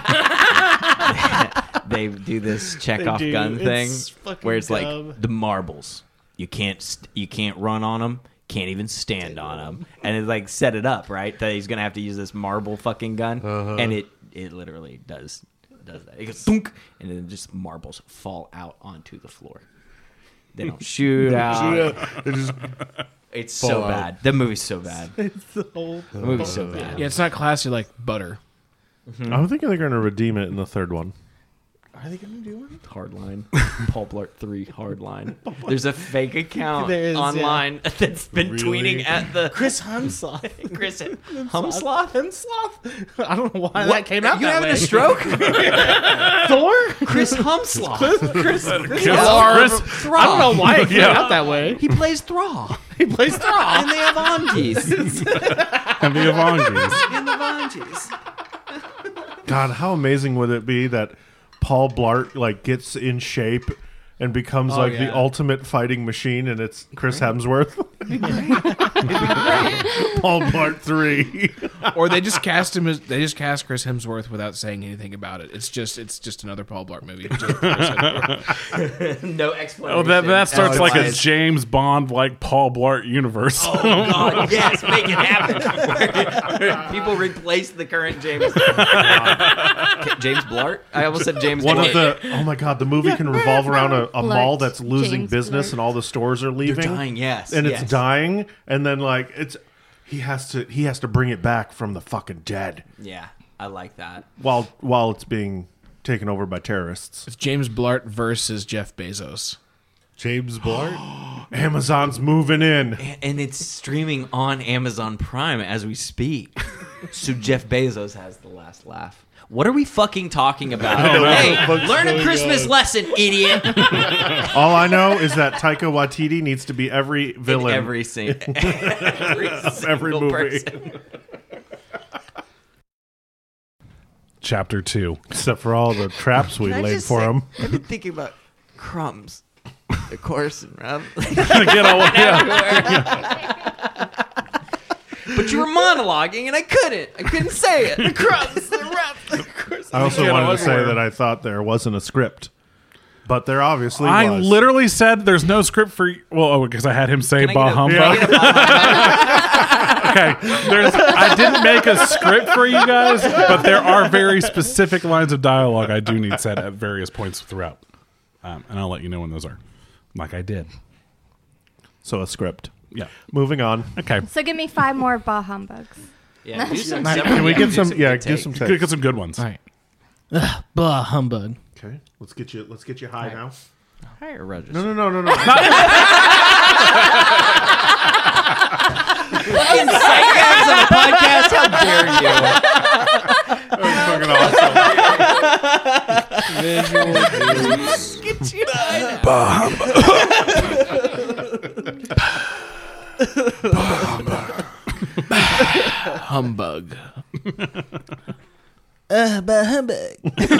they do this Chekhov They do. gun thing It's fucking where it's dumb. like the marbles. You can't run on them. Can't even stand on them. And it like set it up right that he's gonna have to use this marble fucking gun, and it literally does that. It goes thunk, and then just marbles fall out onto the floor. They don't shoot out. They just It's fall so out. bad. The movie's so bad. It's the whole. The movie's so bad. Yeah, it's not classy like butter. I'm thinking they're going to redeem it in the third one. Are they gonna do it? Hardline. Paul Blart 3 Hardline. There's a fake account There is, online that's been tweeting at the Chris Humsloth. Chris Humsloth? Humsloth? I don't know why that came out You that having way. a stroke? Thor? Chris Humsloth. Chris Thor. I don't know why it came out that way. He plays Thrall. He plays Thor. And the Avanges. And the Avanges. And the Avanges. God, how amazing would it be that Paul Blart like gets in shape and becomes like the ultimate fighting machine, and it's Chris Hemsworth? Paul Blart 3. Or they just cast him as Chris Hemsworth without saying anything about it. It's just another Paul Blart movie. No explanation. Oh, that starts like a Otherwise- James Bond like Paul Blart universe. Oh God! Yes, make it happen. People replace the current James. James Blart. I almost said James. One Blart. of the oh my god, the movie can revolve around a mall Blart. that's losing James business Blart. and all the stores are leaving. They're dying. Yes, and yes. it's dying, and then like he has to bring it back from the fucking dead Yeah, I like that. while it's being taken over by terrorists. It's James Blart versus Jeff Bezos. James Blart. Amazon's moving in. And it's streaming on Amazon Prime as we speak. So Jeff Bezos has the last laugh. What are we fucking talking about? Hey, learn a Christmas lesson, idiot. All I know is that Taika Waititi needs to be every villain. In every scene. Every movie. person. Chapter 2. Except for all the traps we Can I laid just for say, him. I've been thinking about crumbs. Of course, Rob. Get all, yeah. But you were monologuing and I couldn't say it. The crumbs, the wraps, of course. I also Get wanted all to say over. that I thought there wasn't a script, but there obviously I was. literally said there's no script for because I had him say Can I bah get a- humbug. Okay, I didn't make a script for you guys, but there are very specific lines of dialogue I do need said at various points throughout, and I'll let you know when those are. Like I did. So a script. Yeah. Moving on. Okay. So give me 5 more bah humbugs. Yeah, do some Can we get some? Yeah, do some Get takes. some good ones. All right. Bah humbug. Okay, let's get you high now. Higher register. No. Fucking psychops on a podcast. How dare you? Fucking awesome. Get you high. Humbug. Bah humbug.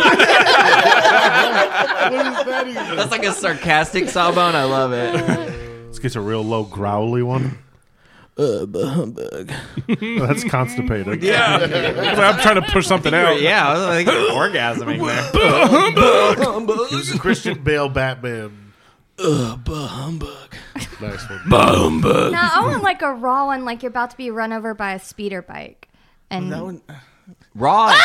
That's like a sarcastic sawbone. I love it. Let's get a real low growly one. Bah humbug. That's constipated. Yeah. I'm trying to push something out. Yeah, I was like orgasming there. He was a Christian Bale Batman. Bah humbug. Nice one. Bah humbug. Now I want like a raw one, like you're about to be run over by a speeder bike. And That one. Raw. no,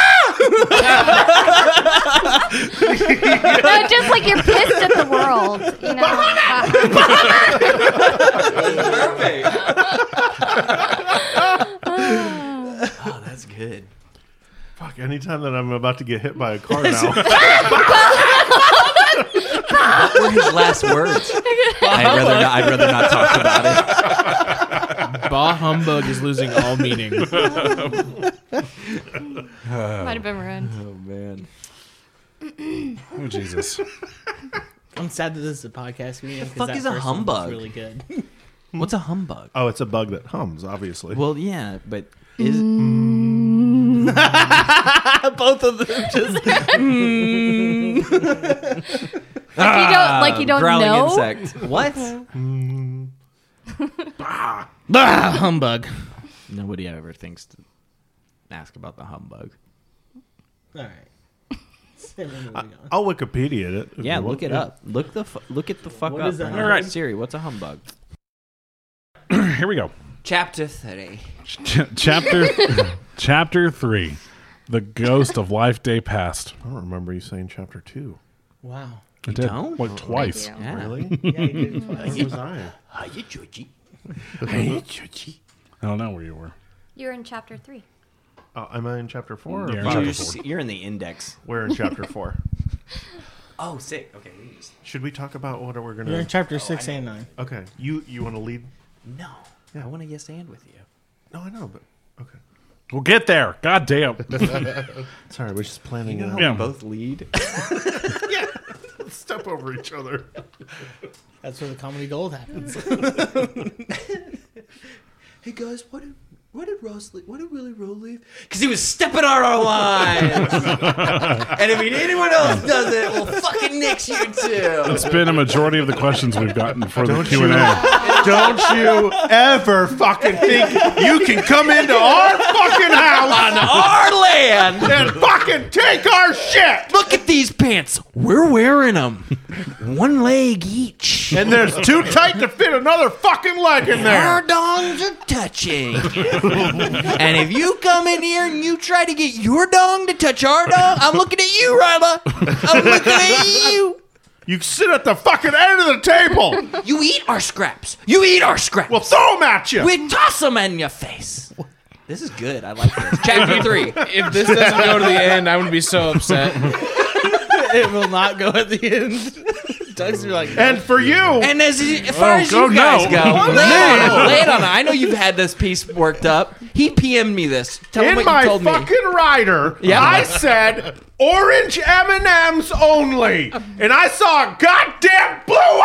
just like you're pissed at the world, you know. Oh, that's good. Fuck, anytime that I'm about to get hit by a car now. What were his last words? I'd rather not talk about it. Bah humbug is losing all meaning. Might have been ruined. Oh man. Oh Jesus. I'm sad that this is a podcast medium. The fuck is a humbug? Really good. What's a humbug? Oh, it's a bug that hums, obviously. Well, yeah, but is Both of them just. Like you don't growling know. insect. What? Bah humbug. Nobody ever thinks to ask about the humbug. All right. I'll Wikipedia it. Yeah, look it up. Look it the fuck What up. is a All humbug? right, Siri, what's a humbug? Here we go. Chapter 3. Chapter 3. The Ghost of Life Day Past. I don't remember you saying chapter 2. Wow. I did. Like twice. Yeah. Really? Yeah, you did it twice. Where was I? Hiya, Georgie. Hey, Georgie. I don't know where you were. You're in chapter 3. Am I in chapter 4? Or Yeah, five? chapter 4. You're in the index. We're in chapter 4. Oh, sick. Okay. Should we talk about what we're going to... You're in chapter 6 and 9. Okay. You want to lead? No. Yeah. I want to yes and with you. No, I know, but... Okay. We'll get there. God damn. Sorry, we're just planning You know it how out. Yeah. we both lead? Yeah. Step over each other. That's where the comedy gold happens. Hey guys, what did Ross leave? What did Willie Rowe leave? Because he was stepping on our lines. And if anyone else does it, we'll fucking nix you too. It's been a majority of the questions we've gotten for the Don't Q&A. Don't you ever fucking think you can come into our fucking house On our land. and fucking take our shit. Look at these pants. We're wearing them. One leg each. And there's too tight to fit another fucking leg in Our there. dongs are touching. And if you come in here and you try to get your dong to touch our dong, I'm looking at you, Ryla. I'm looking at you. You sit at the fucking end of the table. You eat our scraps. You eat our scraps. We'll throw them at you. We toss them in your face. This is good. I like this. Chapter 3. If this doesn't go to the end, I would be so upset. It will not go at the end. Doug's be like, And for you, And as far as you guys go, lay it on. I know you've had this piece worked up. He PM'd me this. Tell him in what my you told me. fucking rider, Yeah. I said orange M&Ms only, and I saw a goddamn blue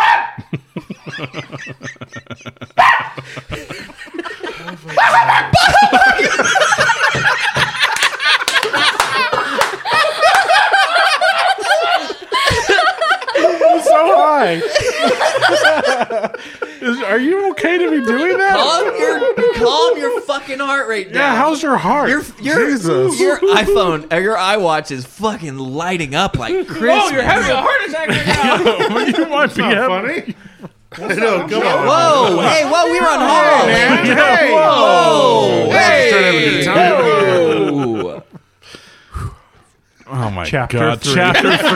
I'm so high. Are you okay to be doing that? Calm your fucking heart rate down. Yeah, how's your heart? Jesus. Your iPhone, your iWatch is fucking lighting up like Christmas. oh, you're having a heart attack right now. You might be funny. I know, come on. Whoa, hey, whoa, we were on hold. Man, hey, Whoa, hey, whoa. Oh my Chapter God. 3. Chapter 3.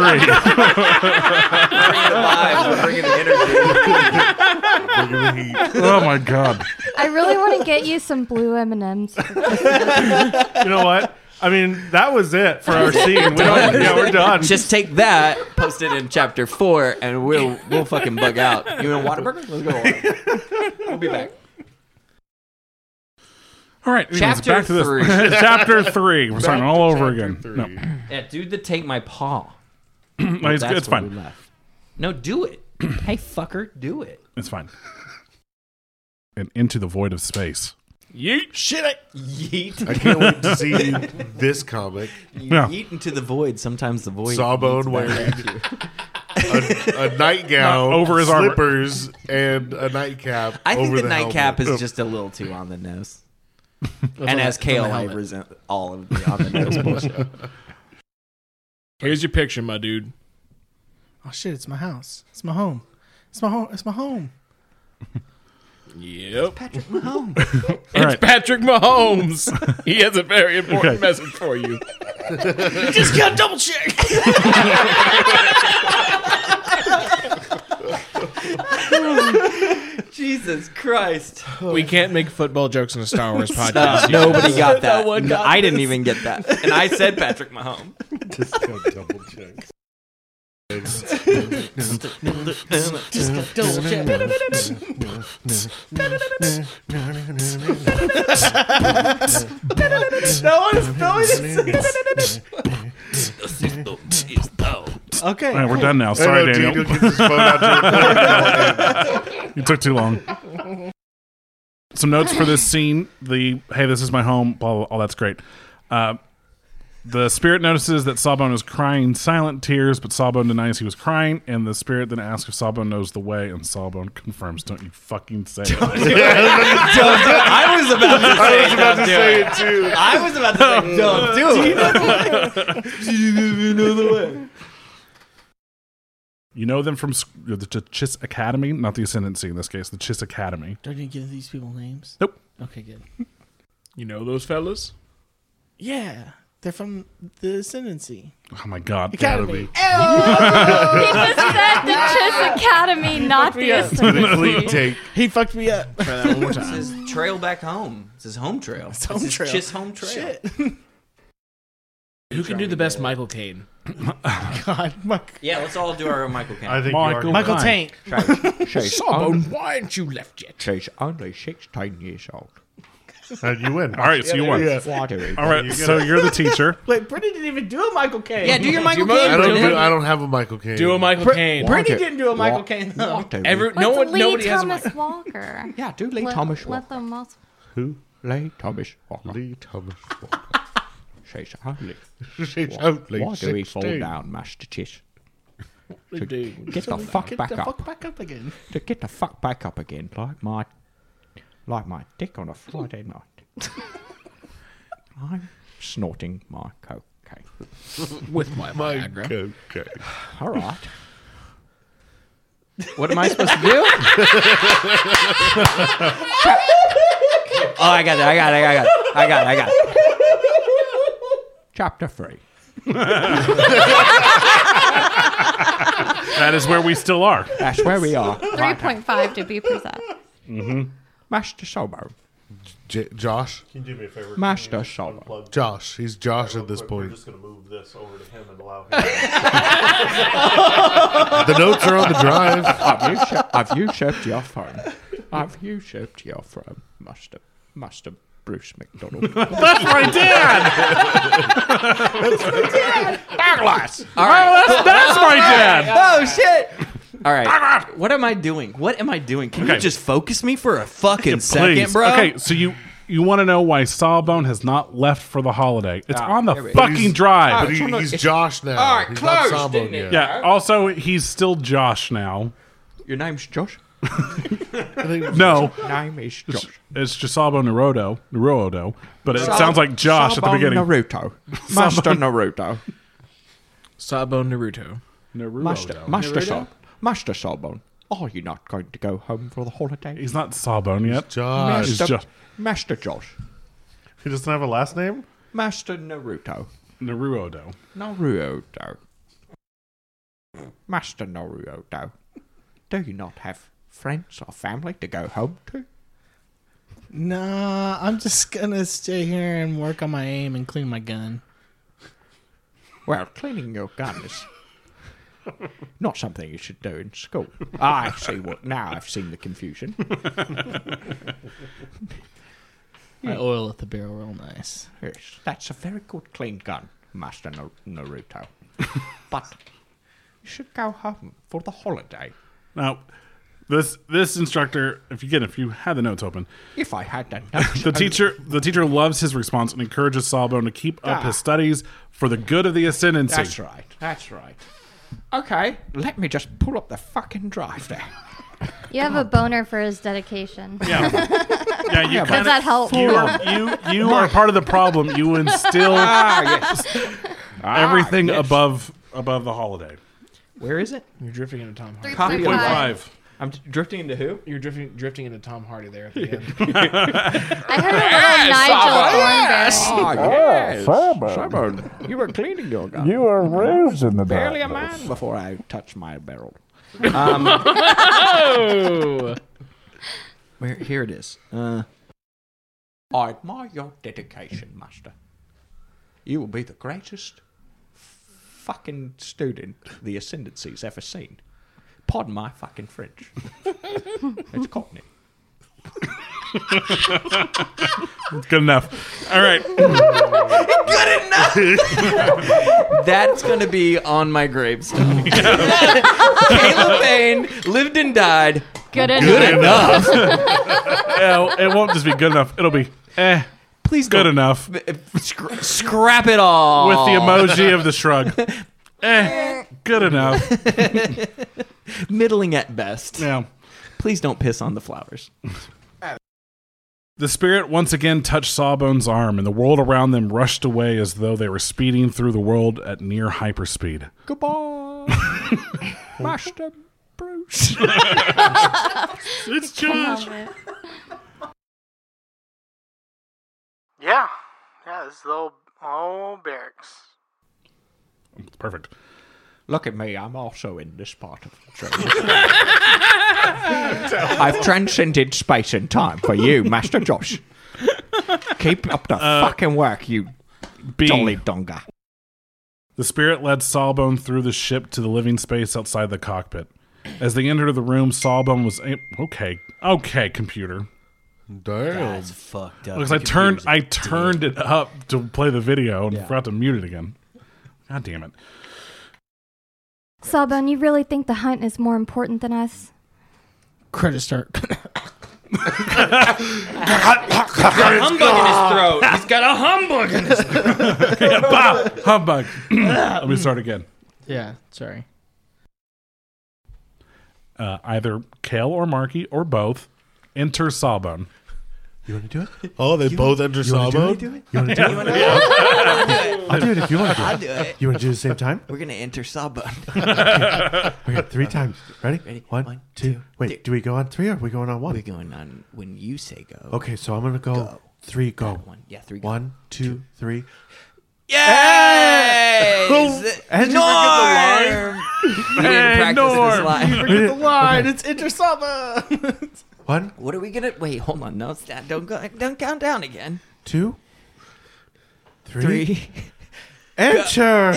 Bringing the energy. Oh my God. I really want to get you some blue M&Ms. You know what? I mean, that was it for our scene. We're done. Just take that, post it in chapter 4, and we'll fucking bug out. You want a Whataburger? Let's go. We'll be back. All right. anyways, Chapter back to this. 3. Chapter 3. We're starting all over again. No. Yeah, dude, to take my paw. No, it's That's fine. where we left. No, do it. Hey, fucker, do it. It's fine. And into the void of space. Yeet. Shit. Yeet. I can't wait to see this comic. Yeah. Yeet into the void. Sometimes the void. Sawbone yeets back wearing at you. a nightgown, Over his armor. slippers, and a nightcap. I think over the nightcap helmet. is just a little too on the nose. And as Kale Ivers and all of the on the nose bullshit. Here's your picture, my dude. Oh shit! It's my house. It's my home. It's my home. It's my home. Yep. Patrick Mahomes. It's right. Patrick Mahomes. He has a very important Okay. message for you. Just gotta double check. Jesus Christ. We can't make football jokes in a Star Wars podcast. Nobody got that. No one got I didn't even get that. And I said Patrick Mahomes. Just go double check. Just gotta double check. No one's doing this. Okay. All right, we're done now. Sorry, I know, Daniel. Daniel gets his phone out to record. You took too long. Some notes for this scene. Hey, this is my home. Blah, blah, blah. Oh, that's great. The spirit notices that Sawbone is crying silent tears, but Sawbone denies he was crying, and the spirit then asks if Sawbone knows the way, and Sawbone confirms, don't you fucking say it. I was about to say, I was about to say don't it do too. I was about to say, don't do it. Do you know the way? You know them from the Chiss Academy, not the Ascendancy in this case, the Chiss Academy. Do I need to give these people names? Nope. Okay, good. You know those fellas? Yeah, they're from the Ascendancy. Oh my God. Academy. He just said the Chiss Academy, not the Ascendancy. He fucked me up. Try that one more It's time. his trail back home. It's his home trail. It's home his trail. Chiss home trail. Shit. Who can do the best Michael Caine? God, Yeah, let's all do our Michael Caine. I think Michael Tank. Sawbone, why aren't you left yet? She's only 16 years old. You win. All right, so you won. Yeah. All right, so you're the teacher. Wait, Brittany didn't even do a Michael Caine. Yeah, do your Michael Caine, Caine. I don't have a Michael Caine. Do a Michael Caine. Brittany didn't do a Michael Caine though. Lee Thomas Walker. Yeah, do Lee Thomas Walker. Let them also. Who? Lee Thomas Walker. Lee Thomas Walker. She's only. She's only Why do we fall 16. down, Master Chiss? Get Get the fuck back up. back up again. To get the fuck back up again, like my dick on a Friday night. I'm snorting my cocaine. With my Viagra. Okay. All right. What am I supposed to do? Oh, I got it. Chapter 3. That is where we still are. That's where we are. 3.5 to be precise. Master Sawbone. Josh? Can you do me a favor? Master Sawbone. Josh. He's Josh at this We're point. just going to move this over to him and allow him. The notes are on the drive. I've usurped your throne. I've usurped your throne, Master Bruce McDonald. That's my dad! Douglas! All right. That's my dad! Oh, shit. All right. What am I doing? Can you Okay. just focus me for a fucking second, Please. bro? Okay, so you want to know why Sawbone has not left for the holiday. It's on the here we go. fucking drive. But he's Josh now. All right, he's close, not Sawbone didn't it? yet. Yeah, also, he's still Josh now. Your name's Josh? No, Name is Josh. it's Jasabo Naruto, but it sounds like Josh at the beginning. Naruto. Master Naruto. Sawbone Naruto. Master Sawbone. Are you not going to go home for the holiday? He's not Sawbone yet. Josh. He's just Master Josh. He doesn't have a last name? Master Naruto. Naruto. Naruto. Master Naruto. Do you not have friends or family to go home to? Nah, I'm just gonna stay here and work on my aim and clean my gun. Well, cleaning your gun is not something you should do in school. I see now I've seen the confusion. I oil at the barrel real nice. Yes, that's a very good clean gun, Master Naruto. But you should go home for the holiday. Now, this instructor, if you had the notes open, If I had that note, the teacher loves his response and encourages Sawbone to keep up his studies for the good of the Ascendancy. That's right. Okay, let me just pull up the fucking drive there. You have a boner for his dedication. Yeah, you Does kinda, that help? you are part of the problem. You instill everything yes. above the holiday. Where is it? You're drifting into Tom Hardy. 3.5. I'm drifting into who? You're drifting into Tom Hardy there at the end. I heard a little Nigel Thornberry. Sawbone, you were cleaning your gun. You were raised in the Barely a darkness. man before I touched my barrel. Oh! Here it is. I admire your dedication, Master. You will be the greatest fucking student the Ascendancy's ever seen. Pardon my fucking French. It's Cockney. Good enough. All right. Good enough. That's gonna be on my gravestone. Caleb Payne lived and died. Good enough. Yeah, it won't just be good enough. It'll be Please good don't. enough. Scrap it all. With the emoji of the shrug. Good enough. Middling at best. Yeah. Please don't piss on the flowers. The spirit once again touched Sawbone's arm, and the world around them rushed away as though they were speeding through the world at near hyperspeed. Goodbye, Master Bruce. It's Josh. Yeah, this is the old barracks. Perfect. Look at me, I'm also in this part of the show. I've transcended space and time for you, Master Josh. Keep up the fucking work, you dolly donga. The spirit led Sawbone through the ship to the living space outside the cockpit. As they entered the room, Sawbone was... Okay, computer. Damn. That's fucked up. Because I turned it up to play the video and forgot to mute it again. God damn it. Sawbone, you really think the hunt is more important than us? Credit start. Got a humbug in his throat. He's got a humbug in his throat. Humbug. Let me start again. Yeah, sorry. Either Kale or Marky or both enter Sawbone. You want to do it? Oh, they both enter Sawbone? You want to do it? I'll do it if you want to do it. I'll do it. You want to do it at the same time? We're going to enter Sawbone. We got 3 times. Ready? One, two. Wait, do we go on 3 or are we going on 1? We're going on when you say go. Okay, so I'm going to go 3, go. 3, go. 1, 2, 3. Yay! And Norm! We didn't practice this line. You forget the line. It's enter Sawbone. 1. What are we gonna? Wait, hold on. No, don't count down again. 2, 3. 3. Enter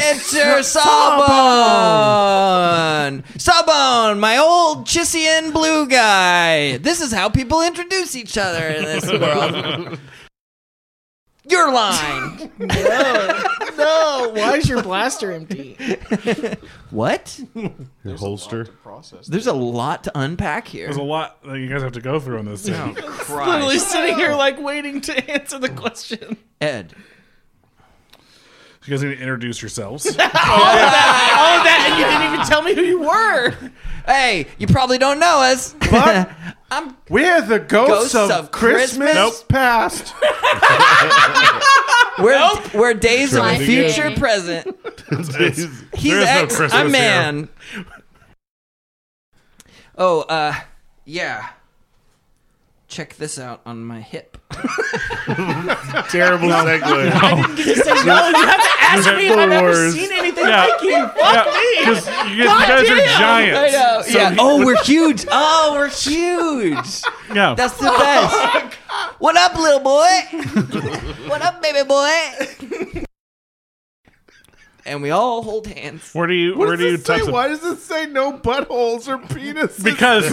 Sawbone! Sawbone, my old Chissian blue guy. This is how people introduce each other in this world. Your line. No. Why is your blaster empty? What? Your holster. There's a lot to unpack here. There's a lot that you guys have to go through on this thing. Oh, Christ. Literally sitting here like waiting to answer the question. Ed. You guys need to introduce yourselves. All of that, and you didn't even tell me who you were. Hey, you probably don't know us. But we're the ghosts of Christmas past. We're days of future present. He's X, I'm man. Oh, yeah. Check this out on my hip. Terrible segue. I didn't get to say no. You have to ask me if I've ever seen anything like you. Fuck me. Because you guys are giants. I know. So yeah. Oh, we're huge. We're huge. Yeah. That's the best. What up, little boy? What up, baby boy? And we all hold hands. Where do you touch them? Why does it say no buttholes or penises? Because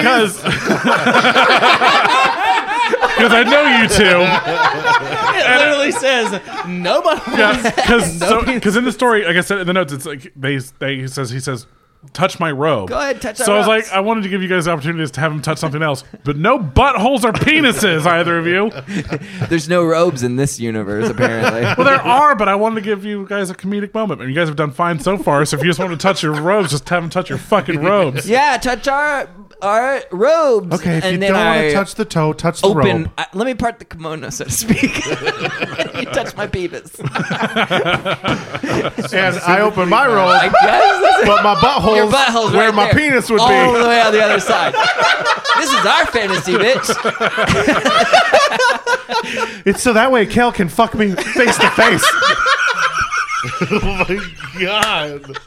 I know you two. It literally says no buttholes. Yeah, because in the story, like I said in the notes, it's like he says, touch my robe. Go ahead, touch So our I was robes. like, I wanted to give you guys opportunities to have him touch something else, but no buttholes or penises, either of you. There's no robes in this universe, apparently. Well, there are, but I wanted to give you guys a comedic moment. And you guys have done fine so far, so if you just want to touch your robes, just have them touch your fucking robes. Yeah, touch our robes. Okay, if and you then don't want I to touch the toe, touch the open. robe. Let me part the kimono, so to speak. You touch my penis. And I open my robe, I guess but my butthole's your butthole's where right my there. penis would all be. All the way on the other side. This is our fantasy, bitch. It's so that way Kel can fuck me face to face. Oh my god.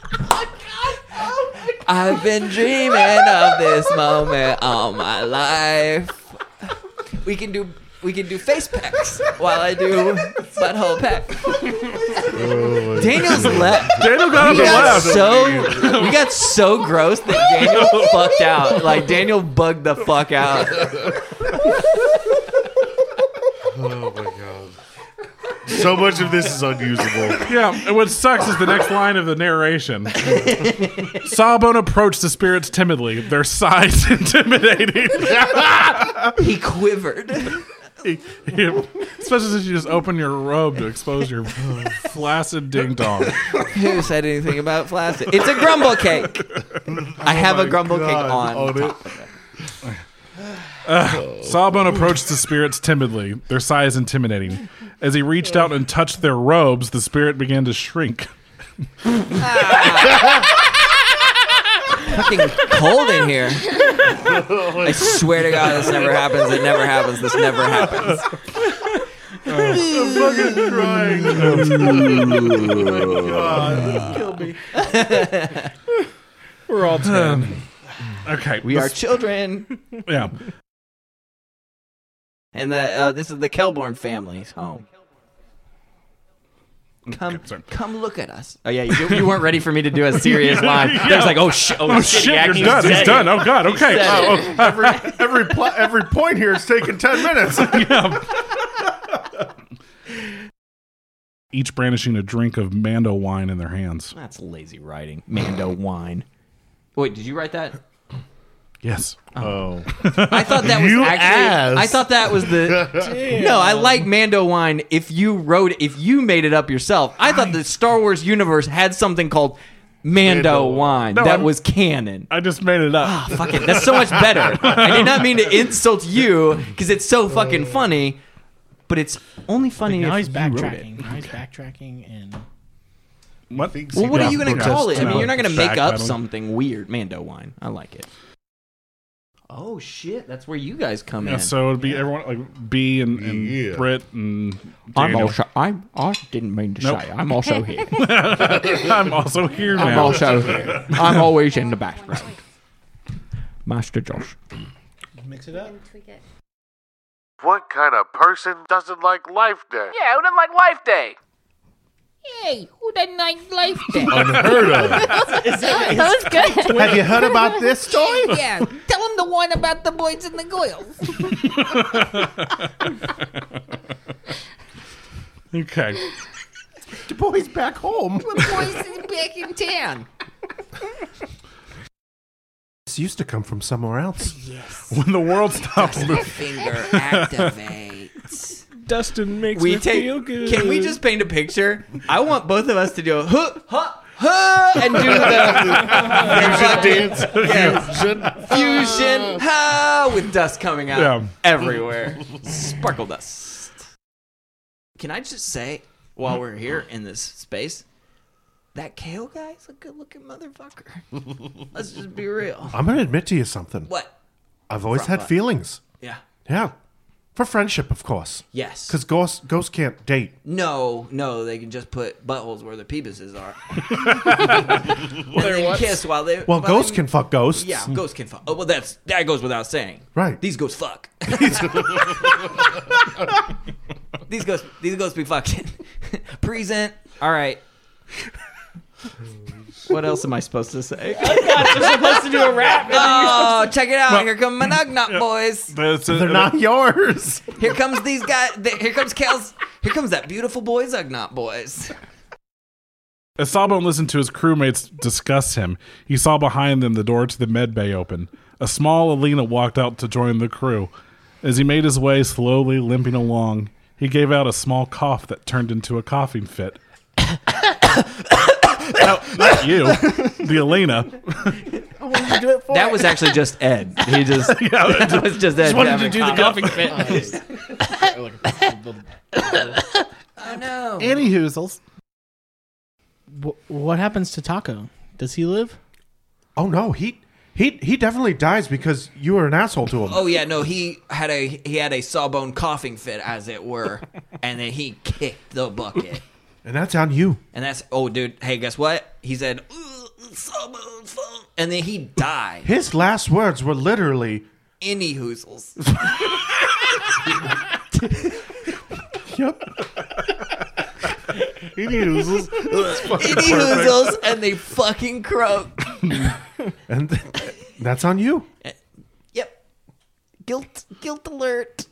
I've been dreaming of this moment all my life. We can do face pecks while I do butthole peck. Daniel's left. Daniel got up and left. We got so gross that Daniel fucked out. Like Daniel bugged the fuck out. Oh my god. So much of this is unusable. Yeah, and what sucks is the next line of the narration. Sawbone approached the spirits timidly, their size intimidating. He quivered. Especially since you just open your robe to expose your flaccid ding dong. Who said anything about flaccid? It's a grumble cake. I have a grumble cake on it. top of it. Sawbone approached the spirits timidly. Their size intimidating. As he reached out and touched their robes, the spirit began to shrink. Fucking cold in here. I swear to God, this never happens. It never happens. This never happens. I'm fucking crying. Oh my God. Kill me. We're all 10. Okay. We are children. Yeah. And this is the Kelborn family's home. Come look at us. Oh yeah, you weren't ready for me to do a serious line. Yeah. There's like, oh shit, you're done. He's done. Oh God, okay. Every point here is taking 10 minutes. Each brandishing a drink of Mando wine in their hands. That's lazy writing. Mando wine. Wait, did you write that? Yes. Oh. I thought that was I thought that was the. Damn. No, I like Mando wine. If you made it up yourself, I thought the Star Wars universe had something called Mando wine that was canon. I just made it up. Ah, fuck it. That's so much better. I did not mean to insult you because it's so fucking funny, but it's only funny Now if he's you wrote backtracking. it. Now he's backtracking and. What? Well, what are you going to call it? I mean, you're not going to make up Backpedaling. something weird. Mando wine. I like it. Oh shit! That's where you guys come Yeah, in. so it'd be everyone like B and Britt and I'm Daniel. also. I didn't mean to say. I'm also here. I'm also here now. I'm also here. I'm always in the background. Master Josh. Mix it up. What kind of person doesn't like Life Day? Yeah, who doesn't like Life Day? Hey, who doesn't like Life Day? Unheard of. That was good. Have you heard about this story? Yeah, tell him the one about the boys and the girls. Okay. The boys back home. The boys is back in town. This used to come from somewhere else. Yes. When the world stops moving. Finger activates. Dustin makes We me take. feel good. Can we just paint a picture? I want both of us to do a and do the fusion with dust coming out everywhere. Sparkle dust. Can I just say, while we're here in this space, that Kale guy's a good-looking motherfucker. Let's just be real. I'm going to admit to you something. What? I've always had feelings. Yeah. Yeah. For friendship, of course. Yes. Because ghosts can't date. No, they can just put buttholes where their penises are. Well, they can kiss while they. Well, ghosts can fuck ghosts. Yeah, ghosts can fuck. Oh, well, that goes without saying. Right. These ghosts fuck. These ghosts be fucking. Present. All right. What else am I supposed to say? You're supposed to do a rap. Oh, check it out. Here come my Nug boys. They're not yours. Here comes these guys. Here comes Kels. Here comes that beautiful boy Zugnot boys. As Sawbone listened to his crewmates discuss him, he saw behind them the door to the med bay open. A small Alina walked out to join the crew. As he made his way, slowly limping along, he gave out a small cough that turned into a coughing fit. No, not you, the Alina. That was actually just Ed. He just that was just Ed. Just wanted to do the coughing fit. Oh no. Any hoozles. What happens to Taco? Does he live? Oh no, he definitely dies because you were an asshole to him. Oh yeah, no, he had a sawbone coughing fit, as it were, and then he kicked the bucket. And that's on you. And that's dude. Hey, guess what? He said, "Sawbone's fault," and then he died. His last words were literally, "Any hoozles." Yep. Any hoozles. Any hoozles, and they fucking croak. And that's on you. Yep. Guilt alert.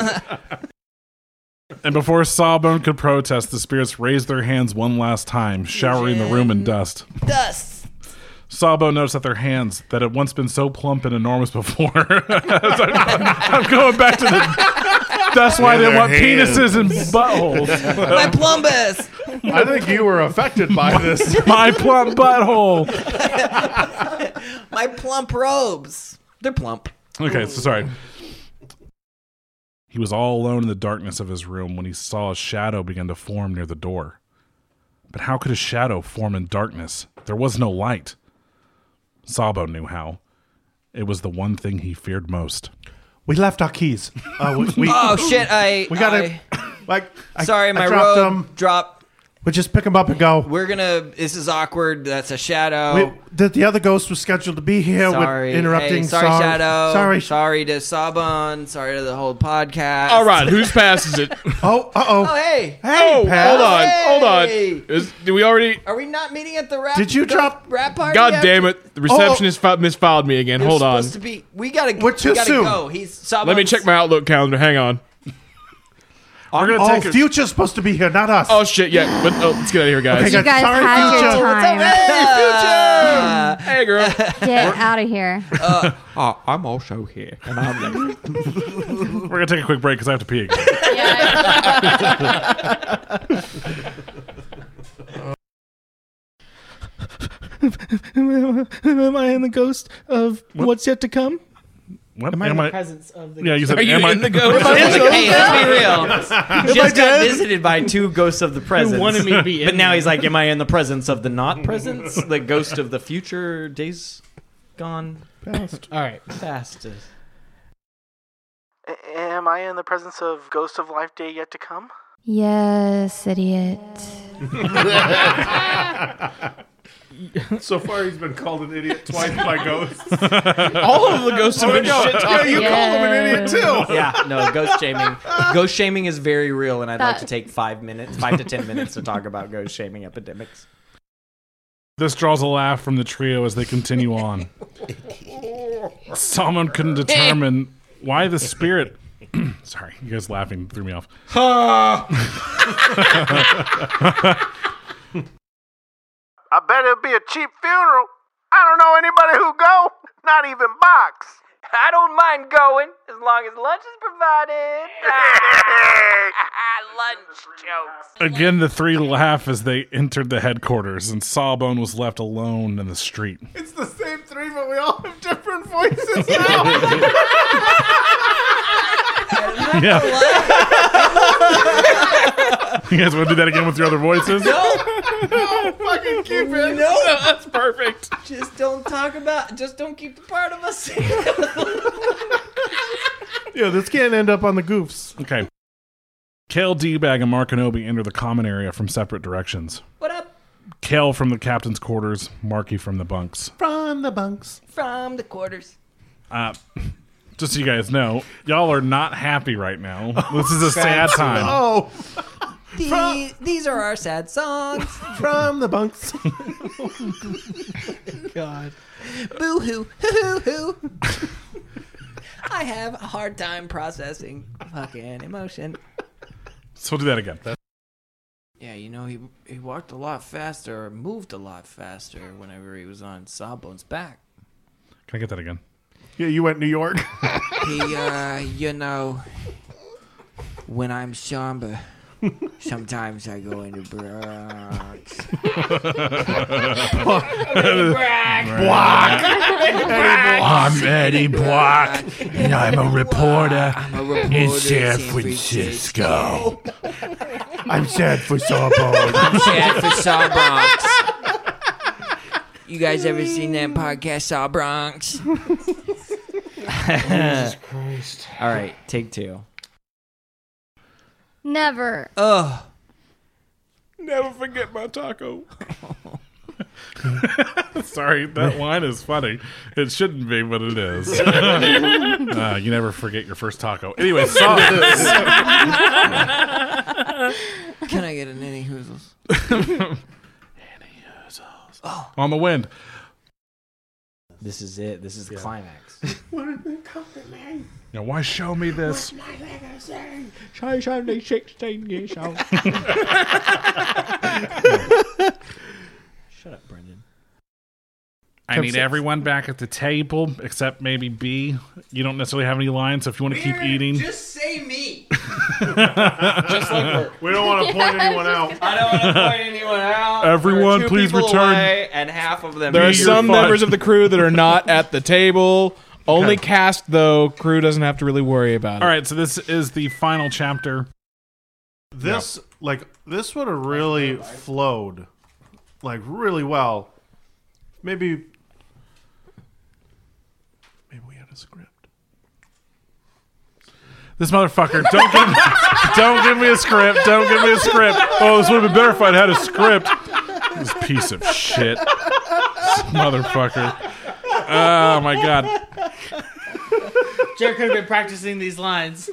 And before Sawbone could protest, the spirits raised their hands one last time, showering the room in dust. Dust. Sawbone noticed that their hands, that had once been so plump and enormous before, I'm going back to the... That's why they want penises and buttholes. My plumbus. I think you were affected by this. My plump butthole. My plump robes. They're plump. Okay, so sorry. He was all alone in the darkness of his room when he saw a shadow begin to form near the door. But how could a shadow form in darkness? There was no light. Sawbone knew how. It was the one thing he feared most. We left our keys. Oh shit! We gotta. Sorry, my dropped robe dropped. We just pick them up and go. We're gonna. This is awkward. That's a shadow. The other ghost was scheduled to be here. Sorry, with interrupting. Hey, sorry, Shadow. Sorry. Sorry to Sawbone. Sorry to the whole podcast. All right, whose pass is it? Oh, Oh, hey. Oh, Pat. hold on. Hey. Do we already? Are we not meeting at the rap? Did you drop rap party? God yet? damn it! The receptionist misfiled me again. It was Hold on. supposed to be. We gotta. We're too soon. Go. He's Sawbone's. Let me check my Outlook calendar. Hang on. We're gonna take Future's supposed to be here, not us. Oh shit! Yeah, but let's get out of here, guys. Okay, You guys sorry, had your Future. time. Hey, girl. Get out of here. I'm also here. And I'm like, We're going to take a quick break because I have to pee again. Am I in the ghost of what's yet to come? What? Am I in the presence of the Yeah, you said, Are you am I in the ghost? Hey, let's be real. Just got dead? visited by two ghosts of the present. wanted me to be in But now there. he's like, am I in the presence of the not presence? The ghost of the future days gone past. All right. Fastest. Am I in the presence of Ghost of Life Day yet to come? Yes, idiot. So far, he's been called an idiot twice by ghosts. All of the ghosts have been shit Yeah, talking. you called him an idiot too. Yeah, no, ghost shaming. Ghost shaming is very real, and I'd like to take 5 to 10 minutes to talk about ghost shaming epidemics. This draws a laugh from the trio as they continue on. Someone couldn't determine why the spirit... Sorry, you guys laughing threw me off. I bet it'll be a cheap funeral. I don't know anybody who go. Not even Box. I don't mind going as long as lunch is provided. Lunch jokes. Again, the three laugh as they entered the headquarters, and Sawbone was left alone in the street. It's the same three, but we all have different voices now. Yeah. You guys want to do that again with your other voices? No, fucking keep it. No, that's perfect. Just don't talk about. Just don't keep the part of us. Yeah, this can't end up on the goofs. Okay. Kale, D-Bag, and Markanobi enter the common area from separate directions. What up? Kale from the captain's quarters, Marky from the bunks. From the bunks. From the quarters. Just so you guys know, y'all are not happy right now. This is a sad time. Oh, These are our sad songs. from the bunks. God. Boo hoo. Hoo hoo hoo. I have a hard time processing fucking emotion. So do that again. Yeah, you know, he walked a lot faster or moved a lot faster whenever he was on Sawbone's back. Can I get that again? Yeah, you went New York. He, you know, when I'm somber, sometimes I go into Bronx. I'm Eddie Block, and I'm a reporter in San Francisco. I'm sad for Sawbone. I'm sad for Saw Bronx. You guys ever seen that podcast, Saw Bronx? Jesus Christ. All right, take two. Never. Ugh. Never forget my taco. Sorry, that line is funny. It shouldn't be, but it is. You never forget your first taco. Anyway, songs. Can I get an Any Hoozles? Oh. On the wind. This is it. This is the climax. What did they come to me? Now, why show me this? My legacy. She's only 16 years old. Shut up, Brendan. I need everyone back at the table, except maybe B. You don't necessarily have any lines, so if you want to keep eating. Just say me. Just like we don't want to point anyone out. I don't want to point anyone out. Everyone, We're two please people return. away, and half of them. There are Be your some fun. members of the crew that are not at the table. Only cast, though. Crew doesn't have to really worry about it. All right, so this is the final chapter. This this would have really flowed, like really well. Maybe we had a script. This motherfucker, don't give me a script. Don't give me a script. Oh, this would have been better if I'd had a script. This piece of shit. This motherfucker. Oh, my God. Jared could have been practicing these lines.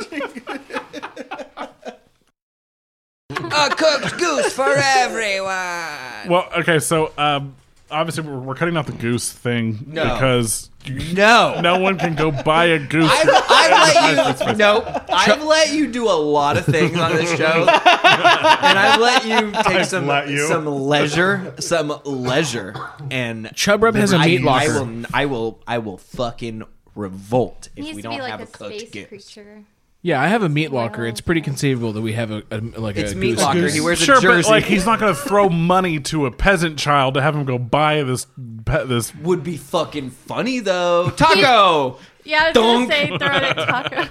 A cooked goose for everyone. Well, okay, so obviously we're cutting out the goose thing because no one can go buy a goose. I've let you do a lot of things on this show, and I've let you take some leisure, and Chub Rub has a meat locker. I will fucking revolt He if used we to don't be like have a a cooked space goose. creature. Yeah, I have a meat locker. It's pretty conceivable that we have a It's a meat goose. locker. He wears Sure, a jersey. but like he's not going to throw money to a peasant child to have him go buy this. Would be fucking funny though. Taco. Yeah, I was Dunk. gonna say throw it at Taco.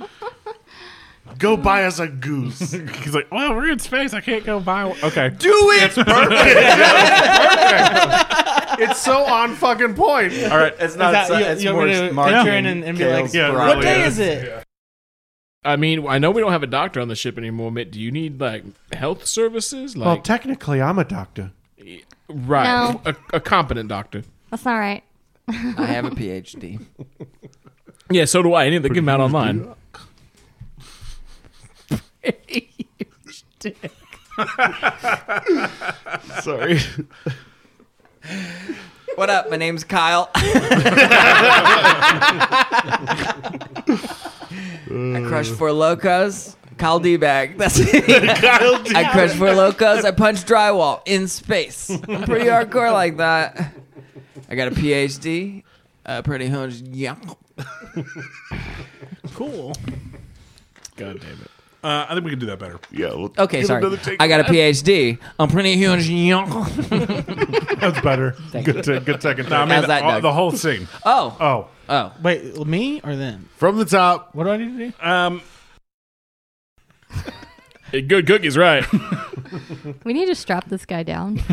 Go buy us a goose. He's like, well, we're in space. I can't go buy one. Okay. Do it. It's perfect. It's so on fucking point. All right. It's not. It's you're more gonna marketing turn and be like, Yeah, what really day is. is it? I mean, I know we don't have a doctor on the ship anymore, but do you need like health services? Well, Like, technically, I'm a doctor. right, No. a competent doctor. That's not right. I have a PhD. Yeah, so do I. I need to get him out online. Sorry. What up? My name's Kyle. I crush Four Locos. Kyle D-Bag. That's it. Kyle D-Bag. I crush Four Locos. I punch drywall in space. I'm pretty hardcore like that. I got a PhD. Pretty much, yeah. Cool. God damn it. I think we can do that better. Yeah. Okay, sorry. I got a PhD. I'm pretty huge. That's better. Good second. No, I mean, How's that, Doug? the whole thing. Oh. Wait, me or them? From the top. What do I need to do? Hey, good cookies, right? We need to strap this guy down.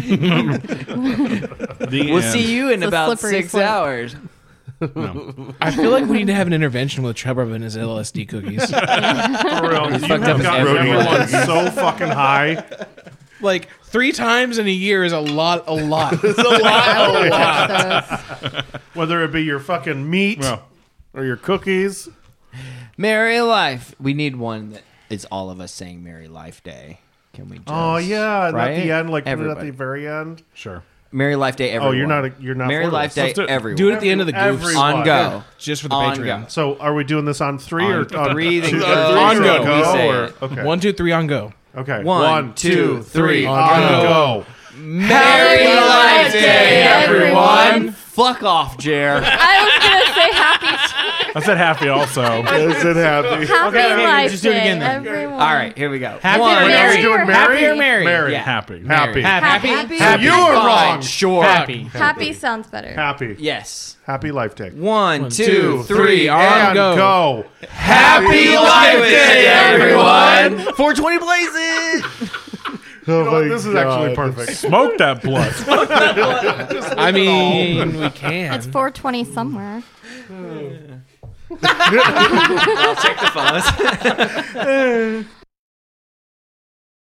We'll see you in It's a about slippery 6 slope. hours. No. I feel like we need to have an intervention with Chub Rub and his LSD cookies. For real. You fucked up have his got everyone. everyone so fucking high. Like 3 times in a year is a lot. It's a lot. Whether it be your fucking meat or your cookies. Merry Life. We need one that is all of us saying Merry Life Day. Can we just? Oh yeah, and right? at the end, like put it at Everybody. the very end. Sure. Merry Life Day, everyone. Oh, you're not. Merry for Life this. Day, everyone. Do it at the end of the goose. Everyone. On go. Just for the On Patreon. go. So are we doing this on 3 or on 3? Then two- go. On three go. or We say or- it. okay. 1, 2, 3 on go. Okay. 1, 2, 3. On go. Merry Life Day, everyone. Fuck off, Jer. I was gonna say happy I said happy also. Is it happy? Life just do it Day, again then. everyone. All right, here we go. Happy One. or Now we're Mary? doing Happy Mary? or Mary? Mary. Yeah. Happy. Happy. Happy. Happy. You were Fine, wrong. Sure. Happy. Happy sounds better. Happy. Yes. Happy Life Day. 1, 2, 3. And go. go. Happy Life Day, everyone. 420 blazes. You know what? This is actually perfect. Smoke that blood. I mean, we can. It's 4:20 somewhere. I'll check the phones.